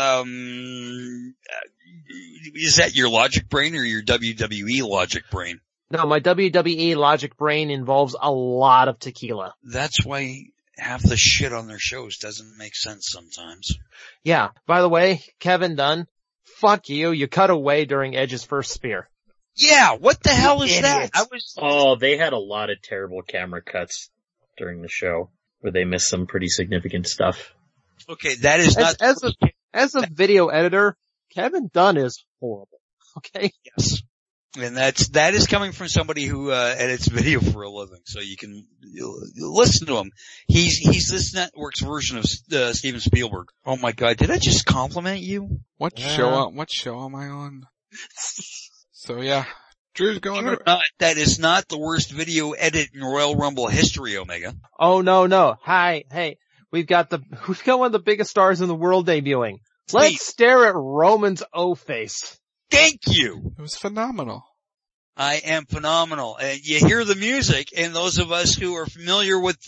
Is that your logic brain or your WWE logic brain? No, my WWE logic brain involves a lot of tequila. That's why half the shit on their shows doesn't make sense sometimes. Yeah. By the way, Kevin Dunn, fuck you. You cut away during Edge's first spear. Yeah, what the hell is that? Oh, they had a lot of terrible camera cuts during the show where they missed some pretty significant stuff. Okay, that is not... As a video editor, Kevin Dunn is horrible. Okay? Yes. And that is coming from somebody who edits video for a living, so you can listen to him. He's this network's version of Steven Spielberg. Oh my god, did I just compliment you? What show am I on? So yeah, Drew's going to... That is not the worst video edit in Royal Rumble history, Omega. Oh no. Hi, hey, we've got one of the biggest stars in the world debuting. Let's stare at Roman's O-face. Thank you. It was phenomenal. I am phenomenal. And you hear the music, and those of us who are familiar with,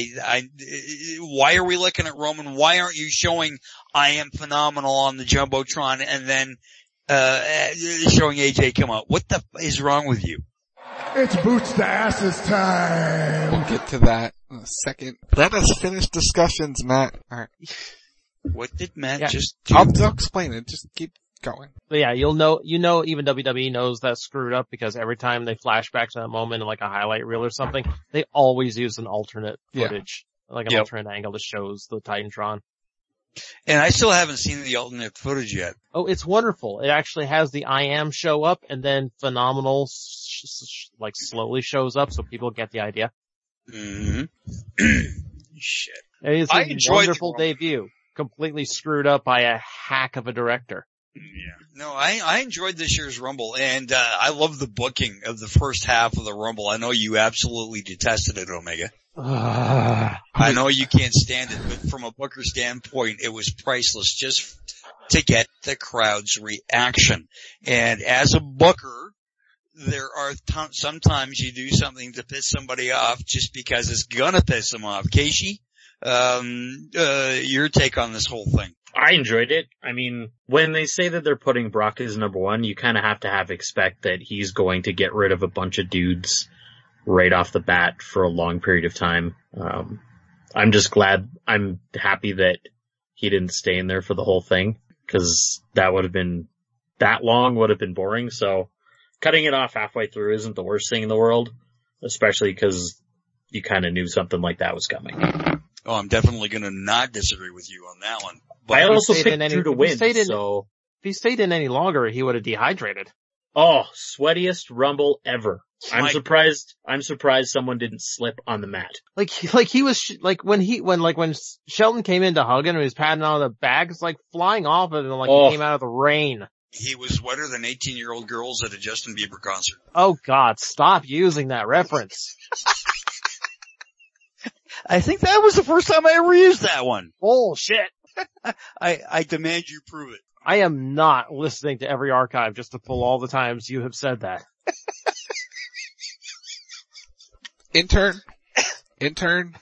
why are we looking at Roman? Why aren't you showing I am phenomenal on the Jumbotron and then, showing AJ come out? What the is wrong with you? It's boots to asses time. We'll get to that in a second. Let us finish discussions, Matt. Alright. What did Matt just do? I'll explain it. Just keep going. But yeah, even WWE knows that's screwed up because every time they flash back to that moment in like a highlight reel or something, they always use an alternate footage, like an alternate angle that shows the Titantron. And I still haven't seen the alternate footage yet. Oh, it's wonderful. It actually has the I Am show up and then Phenomenal slowly shows up so people get the idea. Mm-hmm. Shit. It's a wonderful debut. Completely screwed up by a hack of a director. Yeah. No, I enjoyed this year's Rumble, and I love the booking of the first half of the Rumble. I know you absolutely detested it, Omega. I know you can't stand it, but from a booker standpoint, it was priceless just to get the crowd's reaction. And as a booker, there are sometimes you do something to piss somebody off just because it's gonna piss them off. Keishi, your take on this whole thing? I enjoyed it. I mean, when they say that they're putting Brock as number one, you kind of have to expect that he's going to get rid of a bunch of dudes right off the bat for a long period of time. I'm just glad, I'm happy that he didn't stay in there for the whole thing, because that would have been boring. So cutting it off halfway through isn't the worst thing in the world, especially because you kind of knew something like that was coming. Oh, I'm definitely going to not disagree with you on that one. But I also picked Drew to win, so... If he stayed in any longer, he would have dehydrated. Oh, sweatiest Rumble ever. I'm surprised someone didn't slip on the mat. When Shelton came in to hug him and he was patting on the bags, like flying off of him like he came out of the rain. He was wetter than 18-year-old girls at a Justin Bieber concert. Oh God, stop using that reference. I think that was the first time I ever used that one. Bullshit. I demand you prove it. I am not listening to every archive just to pull all the times you have said that. Intern. We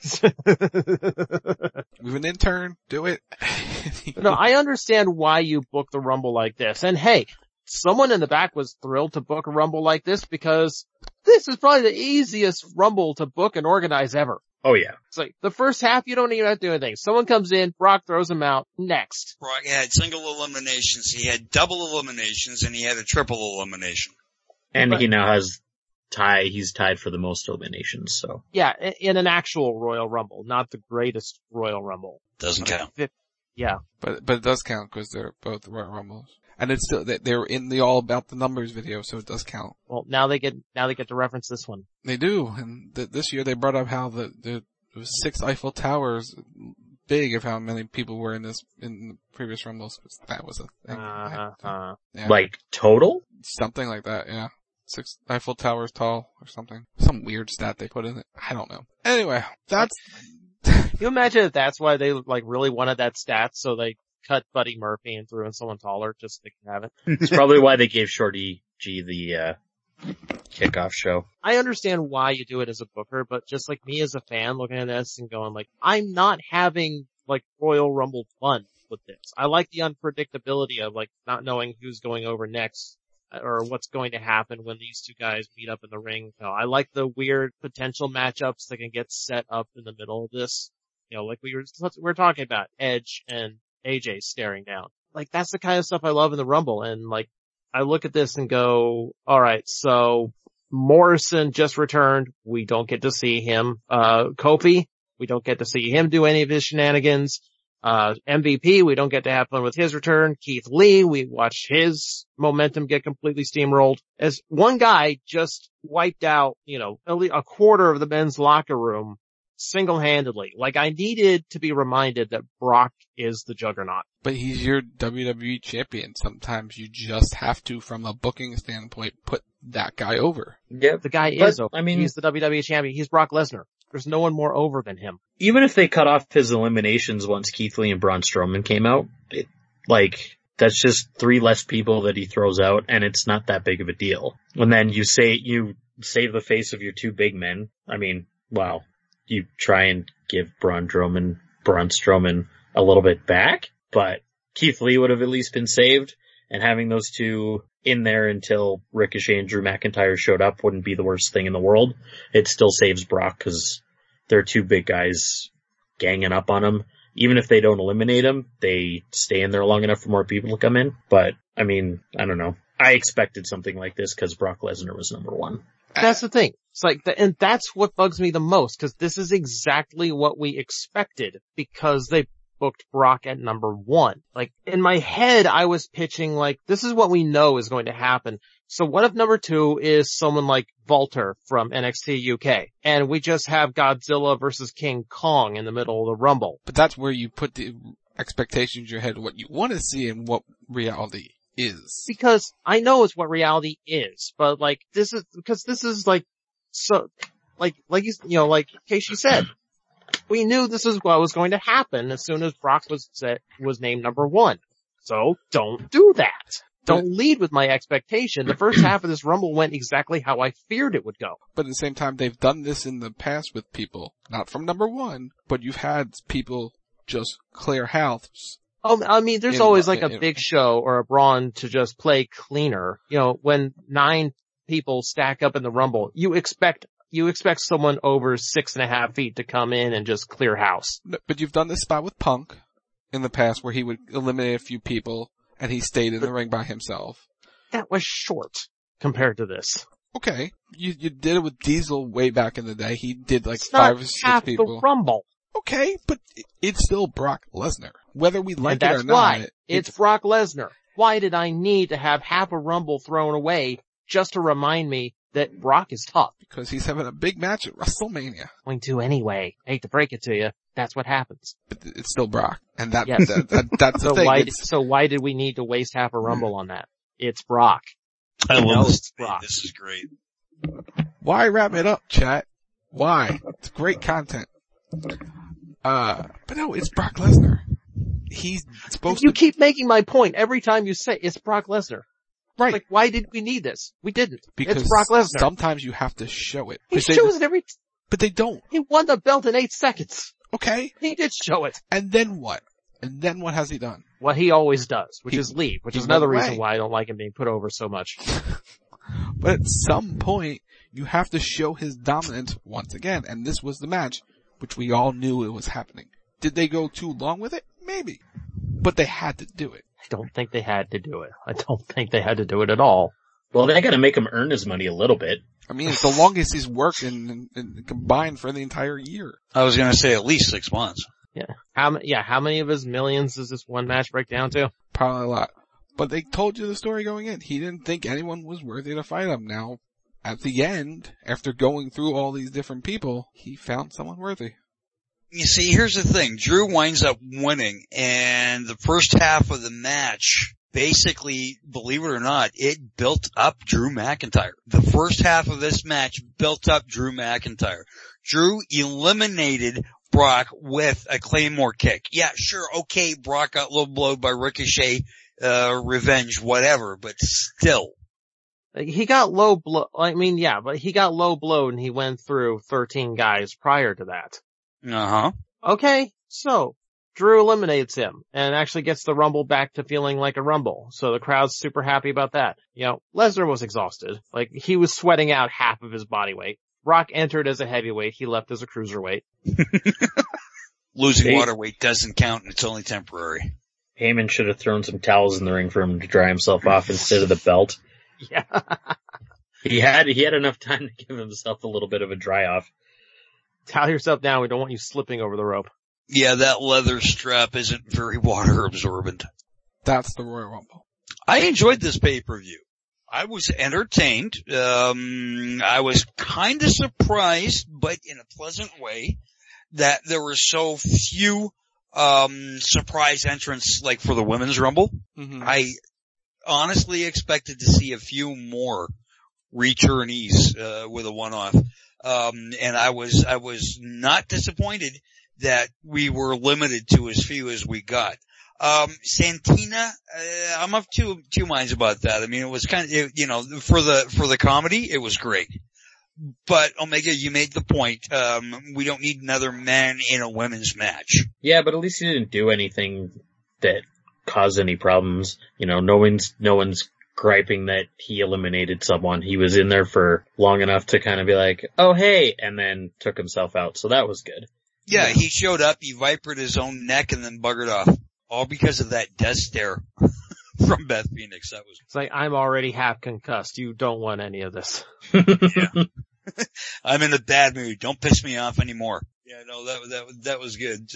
have an intern. Do it. No, I understand why you booked the Rumble like this. And hey, someone in the back was thrilled to book a Rumble like this because this is probably the easiest Rumble to book and organize ever. Oh yeah. It's like the first half you don't even have to do anything. Someone comes in, Brock throws him out, next. Brock had single eliminations, he had double eliminations, and he had a triple elimination. And he now has he's tied for the most eliminations, so. Yeah, in an actual Royal Rumble, not the greatest Royal Rumble. Doesn't count. Yeah. But it does count because they're both Royal Rumbles. And it's still, they're in the All About the Numbers video, so it does count. Well, now they get to reference this one. They do, and this year they brought up how it was 6 Eiffel Towers big of how many people were in the previous Rumbles. That was a thing. Yeah. Like total? Something like that, yeah. 6 Eiffel Towers tall or something. Some weird stat they put in it. I don't know. Anyway, that's... Can you imagine if that's why they really wanted that stat, so they cut Buddy Murphy and threw in someone taller just so they could have it? It's probably why they gave Shorty G the kickoff show. I understand why you do it as a booker, but just like me as a fan looking at this and going like, I'm not having Royal Rumble fun with this. I like the unpredictability of not knowing who's going over next or what's going to happen when these two guys meet up in the ring. I like the weird potential matchups that can get set up in the middle of this. Like we were talking about Edge and AJ staring down. That's the kind of stuff I love in the Rumble. And I look at this and go, alright, so Morrison just returned. We don't get to see him. Kofi, we don't get to see him do any of his shenanigans. MVP, we don't get to have fun with his return. Keith Lee, we watched his momentum get completely steamrolled. As one guy just wiped out, at least a quarter of the men's locker room single-handedly. I needed to be reminded that Brock is the juggernaut. But he's your WWE champion. Sometimes you just have to, from a booking standpoint, put that guy over. Yeah, the guy is over. I mean, he's the WWE champion. He's Brock Lesnar. There's no one more over than him. Even if they cut off his eliminations once Keith Lee and Braun Strowman came out, that's just 3 less people that he throws out, and it's not that big of a deal. And then you save the face of your 2 big men. I mean, wow. You try and give Braun Strowman a little bit back, but Keith Lee would have at least been saved, and having those 2 in there until Ricochet and Drew McIntyre showed up wouldn't be the worst thing in the world. It still saves Brock because they're 2 big guys ganging up on him. Even if they don't eliminate him, they stay in there long enough for more people to come in. But, I mean, I don't know. I expected something like this because Brock Lesnar was number 1. That's the thing. It's and that's what bugs me the most, because this is exactly what we expected, because they booked Brock at number 1. In my head, I was pitching this is what we know is going to happen. So what if number 2 is someone like Walter from NXT UK, and we just have Godzilla versus King Kong in the middle of the Rumble? But that's where you put the expectations in your head, what you want to see and what reality is. Because I know it's what reality is, but like, this is like, so, like Casey said, we knew this is what was going to happen as soon as Brock was named number 1. So don't do that. Don't lead with my expectation. The first half of this Rumble went exactly how I feared it would go. But at the same time, they've done this in the past with people, not from number 1, but you've had people just clear house. Oh, I mean, there's always like a Big Show or a Braun to just play cleaner. You know, when 9 people stack up in the Rumble, you expect someone over 6.5 feet to come in and just clear house. But you've done this spot with Punk in the past where he would eliminate a few people and he stayed in the ring by himself. That was short compared to this. Okay. You did it with Diesel way back in the day. He did like it's 5 not or 6 half people. The Rumble. Okay, but it's still Brock Lesnar. Whether we like it or not. That's why. It's Brock Lesnar. Why did I need to have half a Rumble thrown away just to remind me that Brock is tough? Because he's having a big match at WrestleMania. Going to anyway. Hate to break it to you. That's what happens. But it's still Brock. And that's so the thing. So why did we need to waste half a Rumble on that? It's Brock. I love this. Brock. This is great. Why wrap it up, chat? Why? It's great content. But no, it's Brock Lesnar. He's supposed You keep making my point every time you say it's Brock Lesnar. Right. Like, why did we need this? We didn't. Because it's Brock Lesnar. Sometimes you have to show it. He shows it every... But they don't. He won the belt in 8 seconds. Okay. He did show it. And then what? And then what has he done? What he always does, which is leave, which is another reason away. why I don't like him being put over so much. But at some point, you have to show his dominance once again. And this was the match, which we all knew it was happening. Did they go too long with it? Maybe. But they had to do it. I don't think they had to do it. I don't think they had to do it at all. Well, they gotta make him earn his money a little bit. I mean, it's the longest he's worked in combined for the entire year. I was gonna say at least 6 months. Yeah. How many of his millions does this one match break down to? Probably a lot. But they told you the story going in. He didn't think anyone was worthy to fight him. Now, at the end, after going through all these different people, he found someone worthy. You see, here's the thing. Drew winds up winning, and the first half of the match, basically, believe it or not, it built up Drew McIntyre. The first half of this match built up Drew McIntyre. Drew eliminated Brock with a Claymore kick. Yeah, sure, okay, Brock got low blowed by Ricochet, revenge, whatever, but still. He got low blow, but he got low blowed and he went through 13 guys prior to that. Uh-huh. Okay, so Drew eliminates him and actually gets the Rumble back to feeling like a Rumble. So the crowd's super happy about that. You know, Lesnar was exhausted. Like, he was sweating out half of his body weight. Brock entered as a heavyweight. He left as a cruiserweight. Losing water weight doesn't count and it's only temporary. Heyman should have thrown some towels in the ring for him to dry himself off instead of the belt. Yeah. He had enough time to give himself a little bit of a dry off. Towel yourself down. We don't want you slipping over the rope. Yeah, that leather strap isn't very water absorbent. That's the Royal Rumble. I enjoyed this pay-per-view. I was entertained. I was kind of surprised, but in a pleasant way, that there were so few surprise entrants like for the Women's Rumble. Mm-hmm. I honestly expected to see a few more returnees with a one-off. And I was not disappointed that we were limited to as few as we got. Santina, I'm of two minds about that. I mean, it was kind of, for the comedy, it was great. But Omega, you made the point, we don't need another man in a women's match. Yeah, but at least he didn't do anything that caused any problems. You know, no one's griping that he eliminated someone. He was in there for long enough to kind of be like, oh hey, and then took himself out. So that was good. Yeah, he showed up, he vipered his own neck and then buggered off. All because of that death stare from Beth Phoenix. That was. It's like, I'm already half concussed. You don't want any of this. Yeah. I'm in a bad mood. Don't piss me off anymore. Yeah, no, that was good.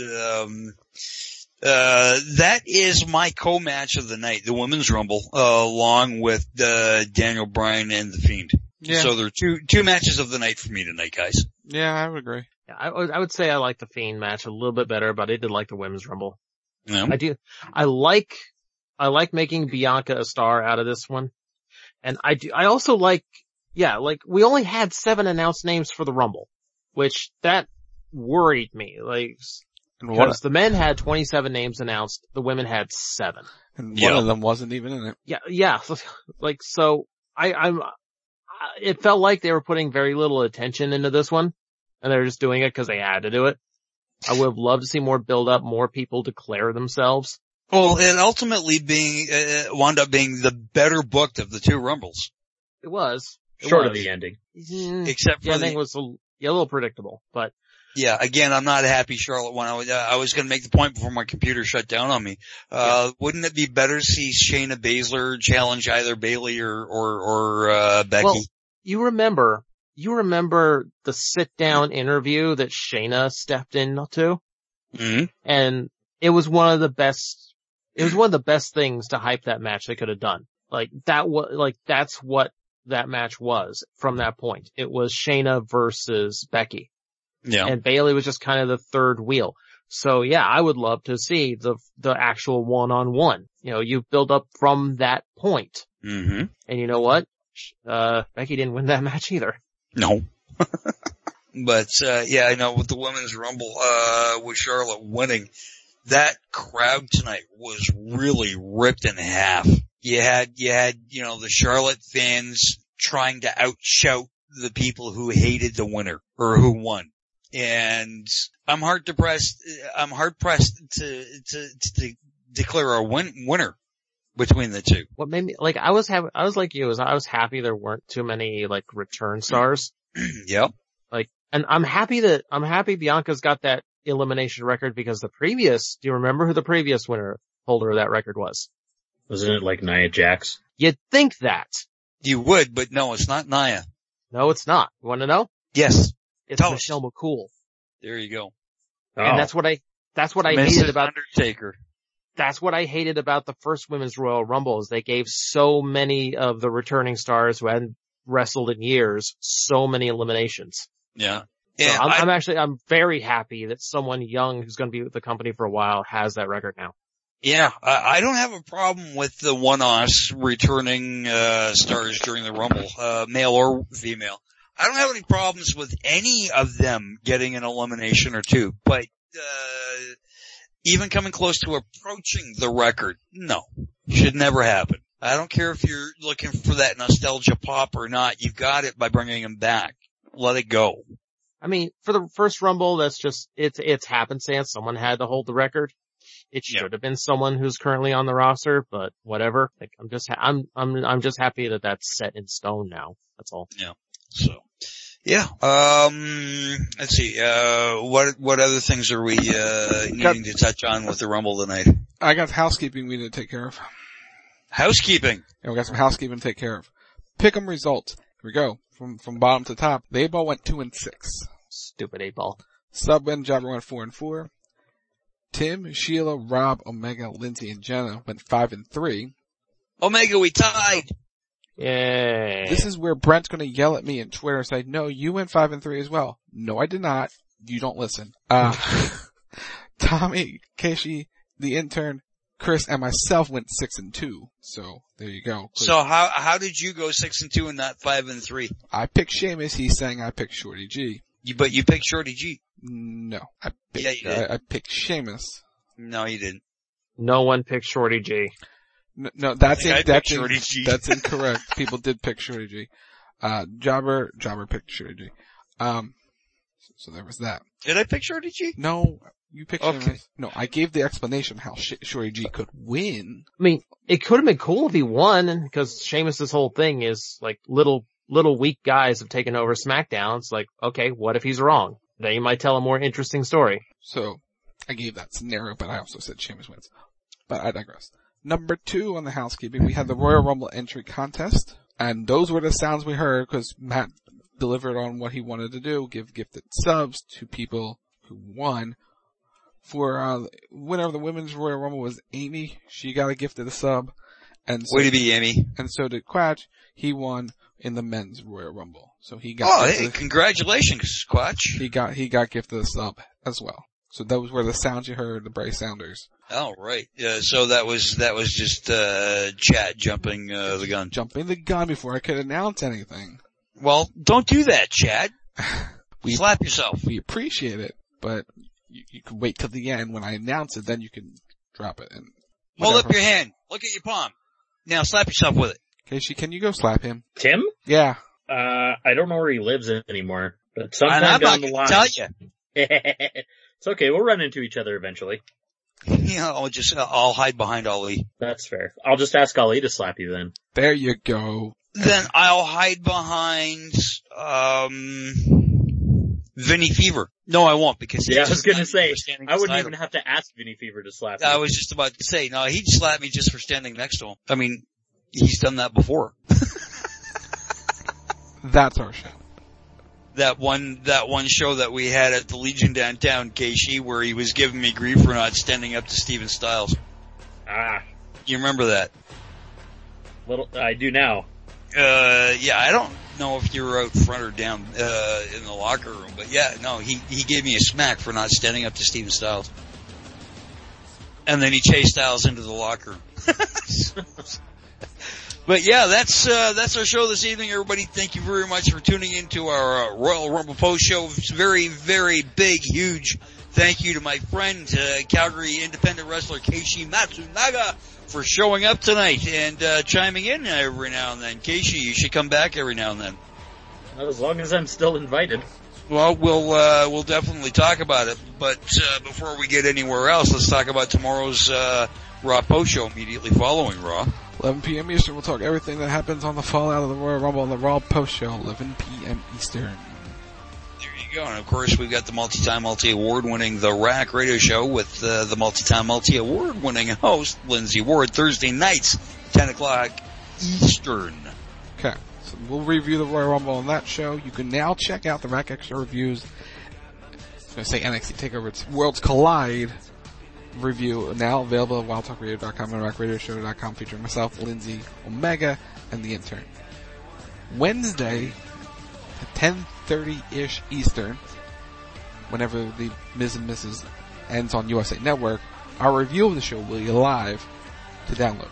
That is my co-match of the night, the Women's Rumble, along with, Daniel Bryan and The Fiend. Yeah. So there are two matches of the night for me tonight, guys. Yeah, I would agree. Yeah, I would say I like the Fiend match a little bit better, but I did like the Women's Rumble. Yeah. I do. I like like making Bianca a star out of this one. And I also like, we only had 7 announced names for the Rumble, which that worried me. Because the men had 27 names announced, the women had 7. And one of them wasn't even in it. Yeah. So it felt like they were putting very little attention into this one, and they were just doing it because they had to do it. I would have loved to see more build up, more people declare themselves. Well, it ultimately wound up being the better booked of the 2 Rumbles. It was. Short of the ending. Except for I think it was a little predictable, but. Yeah, again, I'm not happy Charlotte won. I was going to make the point before my computer shut down on me. Wouldn't it be better to see Shayna Baszler challenge either Bayley or Becky? Well, you remember the sit down interview that Shayna stepped into? Mm-hmm. And it was one of the best things to hype that match they could have done. That's what that match was from that point. It was Shayna versus Becky. Yeah. And Bayley was just kind of the third wheel. So yeah, I would love to see the actual one-on-one. You build up from that point. Mm-hmm. And you know what? Becky didn't win that match either. No. But, I know with the Women's Rumble, with Charlotte winning, that crowd tonight was really ripped in half. You had, the Charlotte fans trying to outshout the people who hated the winner or who won. And I'm hard pressed to declare a winner between the 2. What made me, I was like you, I was happy there weren't too many, return stars. Yep. And I'm happy Bianca's got that elimination record because do you remember who the previous holder of that record was? Wasn't it Nia Jax? You'd think that. You would, but no, it's not Nia. No, it's not. You want to know? Yes. It's Michelle McCool. There you go. And that's what I hated about Undertaker. That's what I hated about the first Women's Royal Rumble is they gave so many of the returning stars who hadn't wrestled in years so many eliminations. Yeah. So I'm very happy that someone young who's going to be with the company for a while has that record now. Yeah, I don't have a problem with the one-offs returning stars during the Rumble, male or female. I don't have any problems with any of them getting an elimination or 2, but even coming close to approaching the record, no, should never happen. I don't care if you're looking for that nostalgia pop or not, you've got it by bringing them back. Let it go. I mean, for the first Rumble, that's just, it's happenstance. Someone had to hold the record. It should have been someone who's currently on the roster, but whatever. I'm just happy that that's set in stone now. That's all. Yeah. So, yeah. Let's see. What other things are we needing to touch on with the Rumble tonight? I got housekeeping we need to take care of. Housekeeping. Yeah, we got some housekeeping to take care of. Pick'em results. Here we go. From bottom to top. The 8-ball went 2-6. Stupid 8-ball. Sub and Jobber went 4-4. Tim, Sheila, Rob, Omega, Lindsay, and Jenna went 5-3. Omega, we tied. Yay. This is where Brent's gonna yell at me and Twitter and say, no, you went 5-3 as well. No, I did not. You don't listen. Tommy, Keishi, the intern, Chris, and myself went 6-2. So, there you go. So how did you go 6-2 and not 5-3? I picked Sheamus, he's saying I picked Shorty G. But you picked Shorty G. No, I picked Sheamus. No, you didn't. No one picked Shorty G. No, that's incorrect. People did pick Shorty G. Jobber picked Shorty G. So there was that. Did I pick Shorty G? No, you picked Sheamus. No, I gave the explanation how Shorty G could win. I mean, it could have been cool if he won, because Sheamus's whole thing is little weak guys have taken over SmackDown. It's okay, what if he's wrong? Then you might tell a more interesting story. So, I gave that scenario, but I also said Sheamus wins. But I digress. Number 2 on the housekeeping, we had the Royal Rumble entry contest, and those were the sounds we heard because Matt delivered on what he wanted to do, give gifted subs to people who won. For winner of the Women's Royal Rumble was Amy. She got a gifted sub. And so, way to be, Amy. And so did Quatch. He won in the Men's Royal Rumble. So he got congratulations, Quatch. He got gifted a sub as well. So those were the sounds you heard, the Bryce Sounders. Oh, right. So that was just, Chad jumping, the gun. Jumping the gun before I could announce anything. Well, don't do that, Chad. Slap yourself. We appreciate it, but you can wait till the end when I announce it, then you can drop it. And hold up your hand. Look at your palm. Now slap yourself with it. Casey, can you go slap him? Tim? Yeah. I don't know where he lives anymore, but sometime down the line. Tell you. It's okay, we'll run into each other eventually. Yeah, I'll hide behind Ali. That's fair. I'll just ask Ali to slap you then. There you go. Then I'll hide behind, Vinny Fever. No, I won't, because I was gonna say, I wouldn't even have to ask Vinny Fever to slap me. I was just about to say, no, he'd slap me just for standing next to him. I mean, he's done that before. That's our show. That one show that we had at the Legion downtown, Keishi, where he was giving me grief for not standing up to Steven Styles. You remember that? I do now. Yeah, I don't know if you were out front or down, in the locker room, but yeah, no, he gave me a smack for not standing up to Steven Styles. And then he chased Styles into the locker room. But yeah, that's our show this evening, everybody. Thank you very much for tuning in to our Royal Rumble post show. Very, very big, huge thank you to my friend, Calgary independent wrestler Keishi Matsunaga for showing up tonight and, chiming in every now and then. Keishi, you should come back every now and then. As long as I'm still invited. Well, we'll definitely talk about it, but, before we get anywhere else, let's talk about tomorrow's, Raw post show immediately following Raw. 11 p.m. Eastern, we'll talk everything that happens on the fallout of the Royal Rumble on the Raw post show, 11 p.m. Eastern. There you go. And of course, we've got the multi-time, multi-award winning The Rack radio show with, the multi-time, multi-award winning host, Lindsay Ward, Thursday nights, 10 o'clock Eastern. Okay. So we'll review the Royal Rumble on that show. You can now check out the Rack Extra reviews. I was going to say NXT TakeOver. It's Worlds Collide review now available at wildtalkradio.com and rackradioshow.com, featuring myself, Lindsay, Omega, and the intern. Wednesday at 10:30-ish Eastern, whenever the Ms. and Mrs. ends on USA Network, our review of the show will be live to download.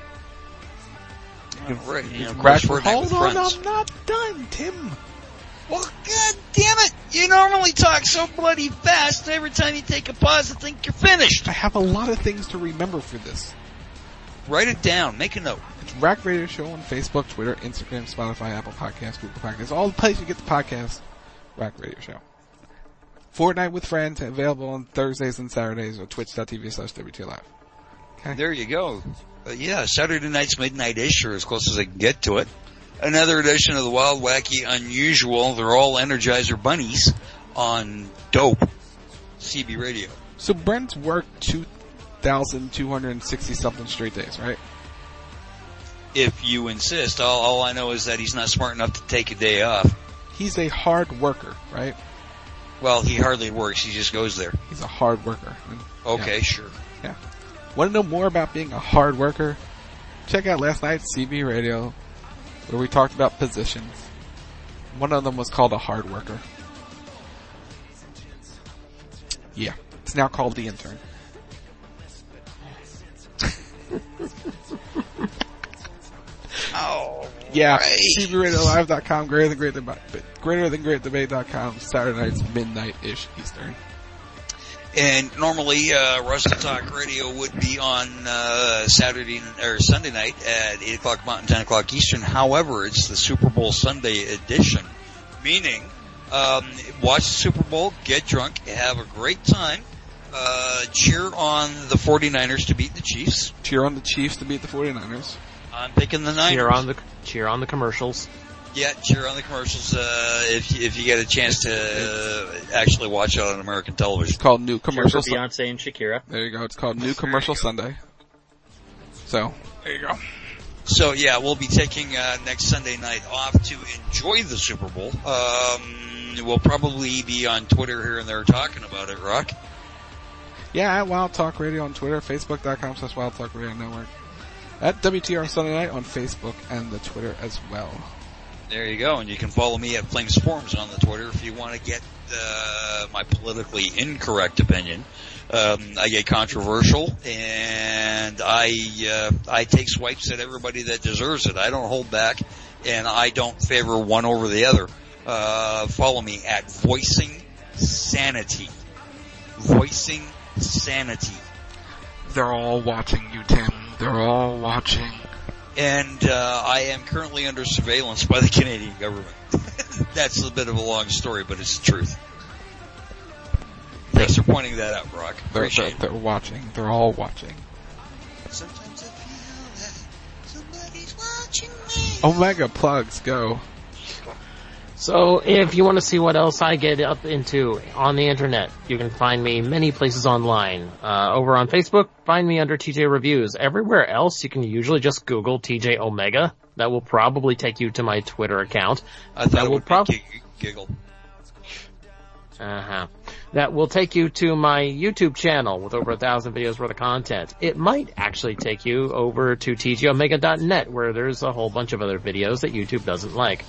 Right. Hold on, I'm not done, Tim. Well, god damn it! You normally talk so bloody fast, and every time you take a pause, I think you're finished. I have a lot of things to remember for this. Write it down. Make a note. It's Rack Radio Show on Facebook, Twitter, Instagram, Spotify, Apple Podcasts, Google Podcasts, all the places you get the podcast. Rack Radio Show. Fortnite with Friends, available on Thursdays and Saturdays on twitch.tv/WT Live. Okay. There you go. Yeah, Saturday night's midnight-ish, or as close as I can get to it. Another edition of the Wild, Wacky, Unusual. They're all Energizer bunnies on Dope CB Radio. So Brent's worked 2,260 something straight days, right? If you insist. All I know is that he's not smart enough to take a day off. He's a hard worker, right? Well, he hardly works. He just goes there. He's a hard worker. Okay, sure. Yeah. Want to know more about being a hard worker? Check out last night's CB Radio, where we talked about positions. One of them was called a hard worker. Yeah. It's now called the intern. Oh. Yeah. Right. CBRadioLive.com, greater than greatdebate.com, Saturday nights, midnight-ish Eastern. And normally, Wrestle Talk Radio would be on, Saturday or Sunday night at 8 o'clock Mountain, 10 o'clock Eastern. However, it's the Super Bowl Sunday edition. Meaning, watch the Super Bowl, get drunk, have a great time, cheer on the 49ers to beat the Chiefs. Cheer on the Chiefs to beat the 49ers. I'm picking the Niners. Cheer on the commercials. Yeah, cheer on the commercials, if you get a chance to actually watch it on American television. It's called New Commercial Sunday. Beyonce and Shakira. There you go. It's called New Commercial Sunday. So, there you go. So yeah, we'll be taking, next Sunday night off to enjoy the Super Bowl. We'll probably be on Twitter here and there talking about it, Rock. Yeah, at Wild Talk Radio on Twitter, Facebook.com/Wild Talk Radio Network. At WTR Sunday Night on Facebook and the Twitter as well. There you go, and you can follow me at Flames Forums on the Twitter if you want to get my politically incorrect opinion. I get controversial, and I take swipes at everybody that deserves it. I don't hold back, and I don't favor one over the other. Follow me at Voicing Sanity. Voicing Sanity. They're all watching you, Tim. They're all watching. And I am currently under surveillance by the Canadian government. That's a bit of a long story, but it's the truth. Thanks for pointing that out, Brock. They're watching. They're all watching. Sometimes I feel that somebody's watching me. Omega plugs, go. So if you want to see what else I get up into on the internet, you can find me many places online. Over on Facebook, find me under TJ Reviews. Everywhere else, you can usually just Google TJ Omega. That will probably take you to my Twitter account. I thought it would probably giggle. That will take you to my YouTube channel with over 1,000 videos worth of content. It might actually take you over to tjomega.net, where there's a whole bunch of other videos that YouTube doesn't like.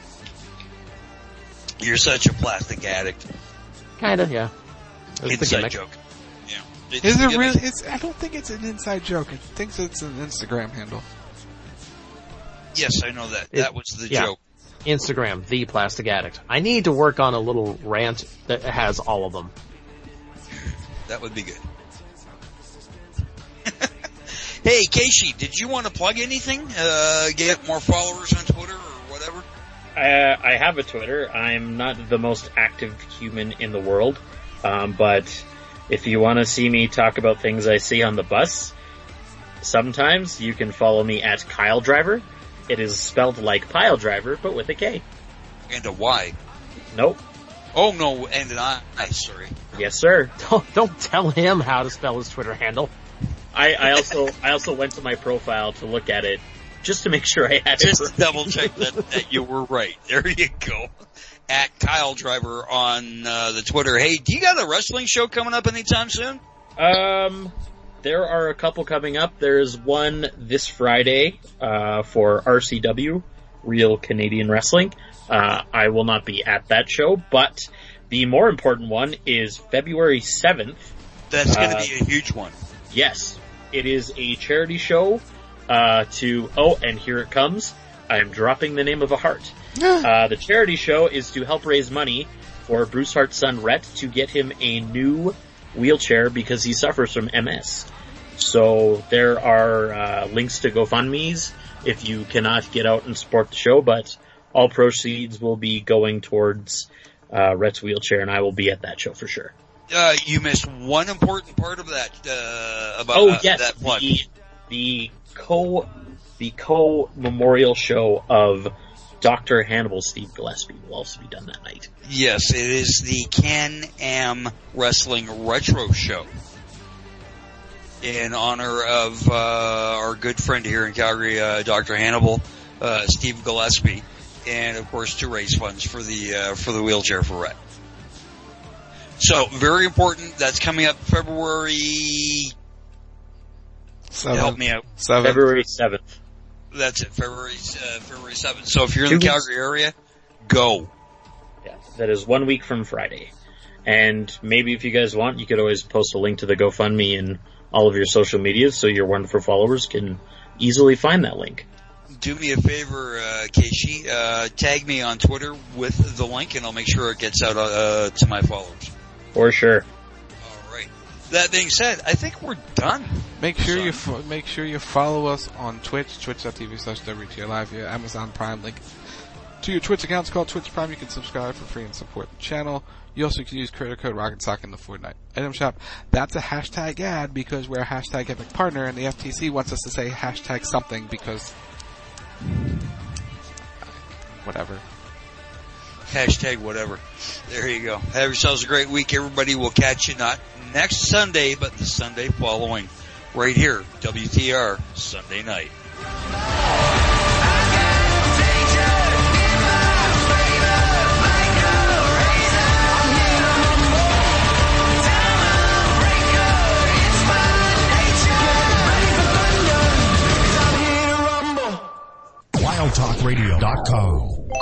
You're such a plastic addict. Kinda, yeah. Inside joke. Yeah. Is it really? I don't think it's an inside joke. I think it's an Instagram handle. Yes, I know that. That was the joke. Instagram, The Plastic Addict. I need to work on a little rant that has all of them. That would be good. Hey, Casey, did you want to plug anything? Get more followers on Twitter or whatever? I have a Twitter. I'm not the most active human in the world, but if you want to see me talk about things I see on the bus, sometimes you can follow me at Kyle Driver. It is spelled like pile driver, but with a K. And a Y. Nope. Oh no, and an I. Sorry. Yes, sir. Don't tell him how to spell his Twitter handle. I also went to my profile to look at it just to make sure I had just it. Just double check that you were right. There you go. At Kyle Driver on the Twitter. Hey, do you got a wrestling show coming up anytime soon? There are a couple coming up. There's one this Friday for RCW, Real Canadian Wrestling. I will not be at that show, but the more important one is February 7th. That's going to be a huge one. Yes. It is a charity show and here it comes. I'm dropping the name of a heart. The charity show is to help raise money for Bruce Hart's son, Rhett, to get him a new wheelchair because he suffers from MS. So there are links to GoFundMe's if you cannot get out and support the show, but all proceeds will be going towards Rhett's wheelchair, and I will be at that show for sure. You missed one important part of that that plug. The co-memorial show of Dr. Hannibal Steve Gillespie will also be done that night. Yes, it is the Can-Am Wrestling Retro Show in honor of our good friend here in Calgary, Dr. Hannibal, Steve Gillespie, and of course to raise funds for the wheelchair for Rhett. So very important. That's coming up February. 7th. Help me out. 7th. February 7th. That's it. February 7th. So if you're in the Calgary area, go. Yeah, that is 1 week from Friday. And maybe if you guys want, you could always post a link to the GoFundMe in all of your social medias so your wonderful followers can easily find that link. Do me a favor, Casey, tag me on Twitter with the link and I'll make sure it gets out to my followers. For sure. Alright. That being said, I think we're done. Make sure you follow us on Twitch, twitch.tv/WTO Live, your Amazon Prime link to your Twitch account. It's called Twitch Prime. You can subscribe for free and support the channel. You also can use creator code RocketSock in the Fortnite item shop. That's a hashtag ad because we're a hashtag Epic partner, and the FTC wants us to say hashtag something because whatever. Hashtag whatever. There you go. Have yourselves a great week, everybody. We'll catch you not next Sunday, but the Sunday following. Right here, WTR, Sunday night. WildTalkRadio.com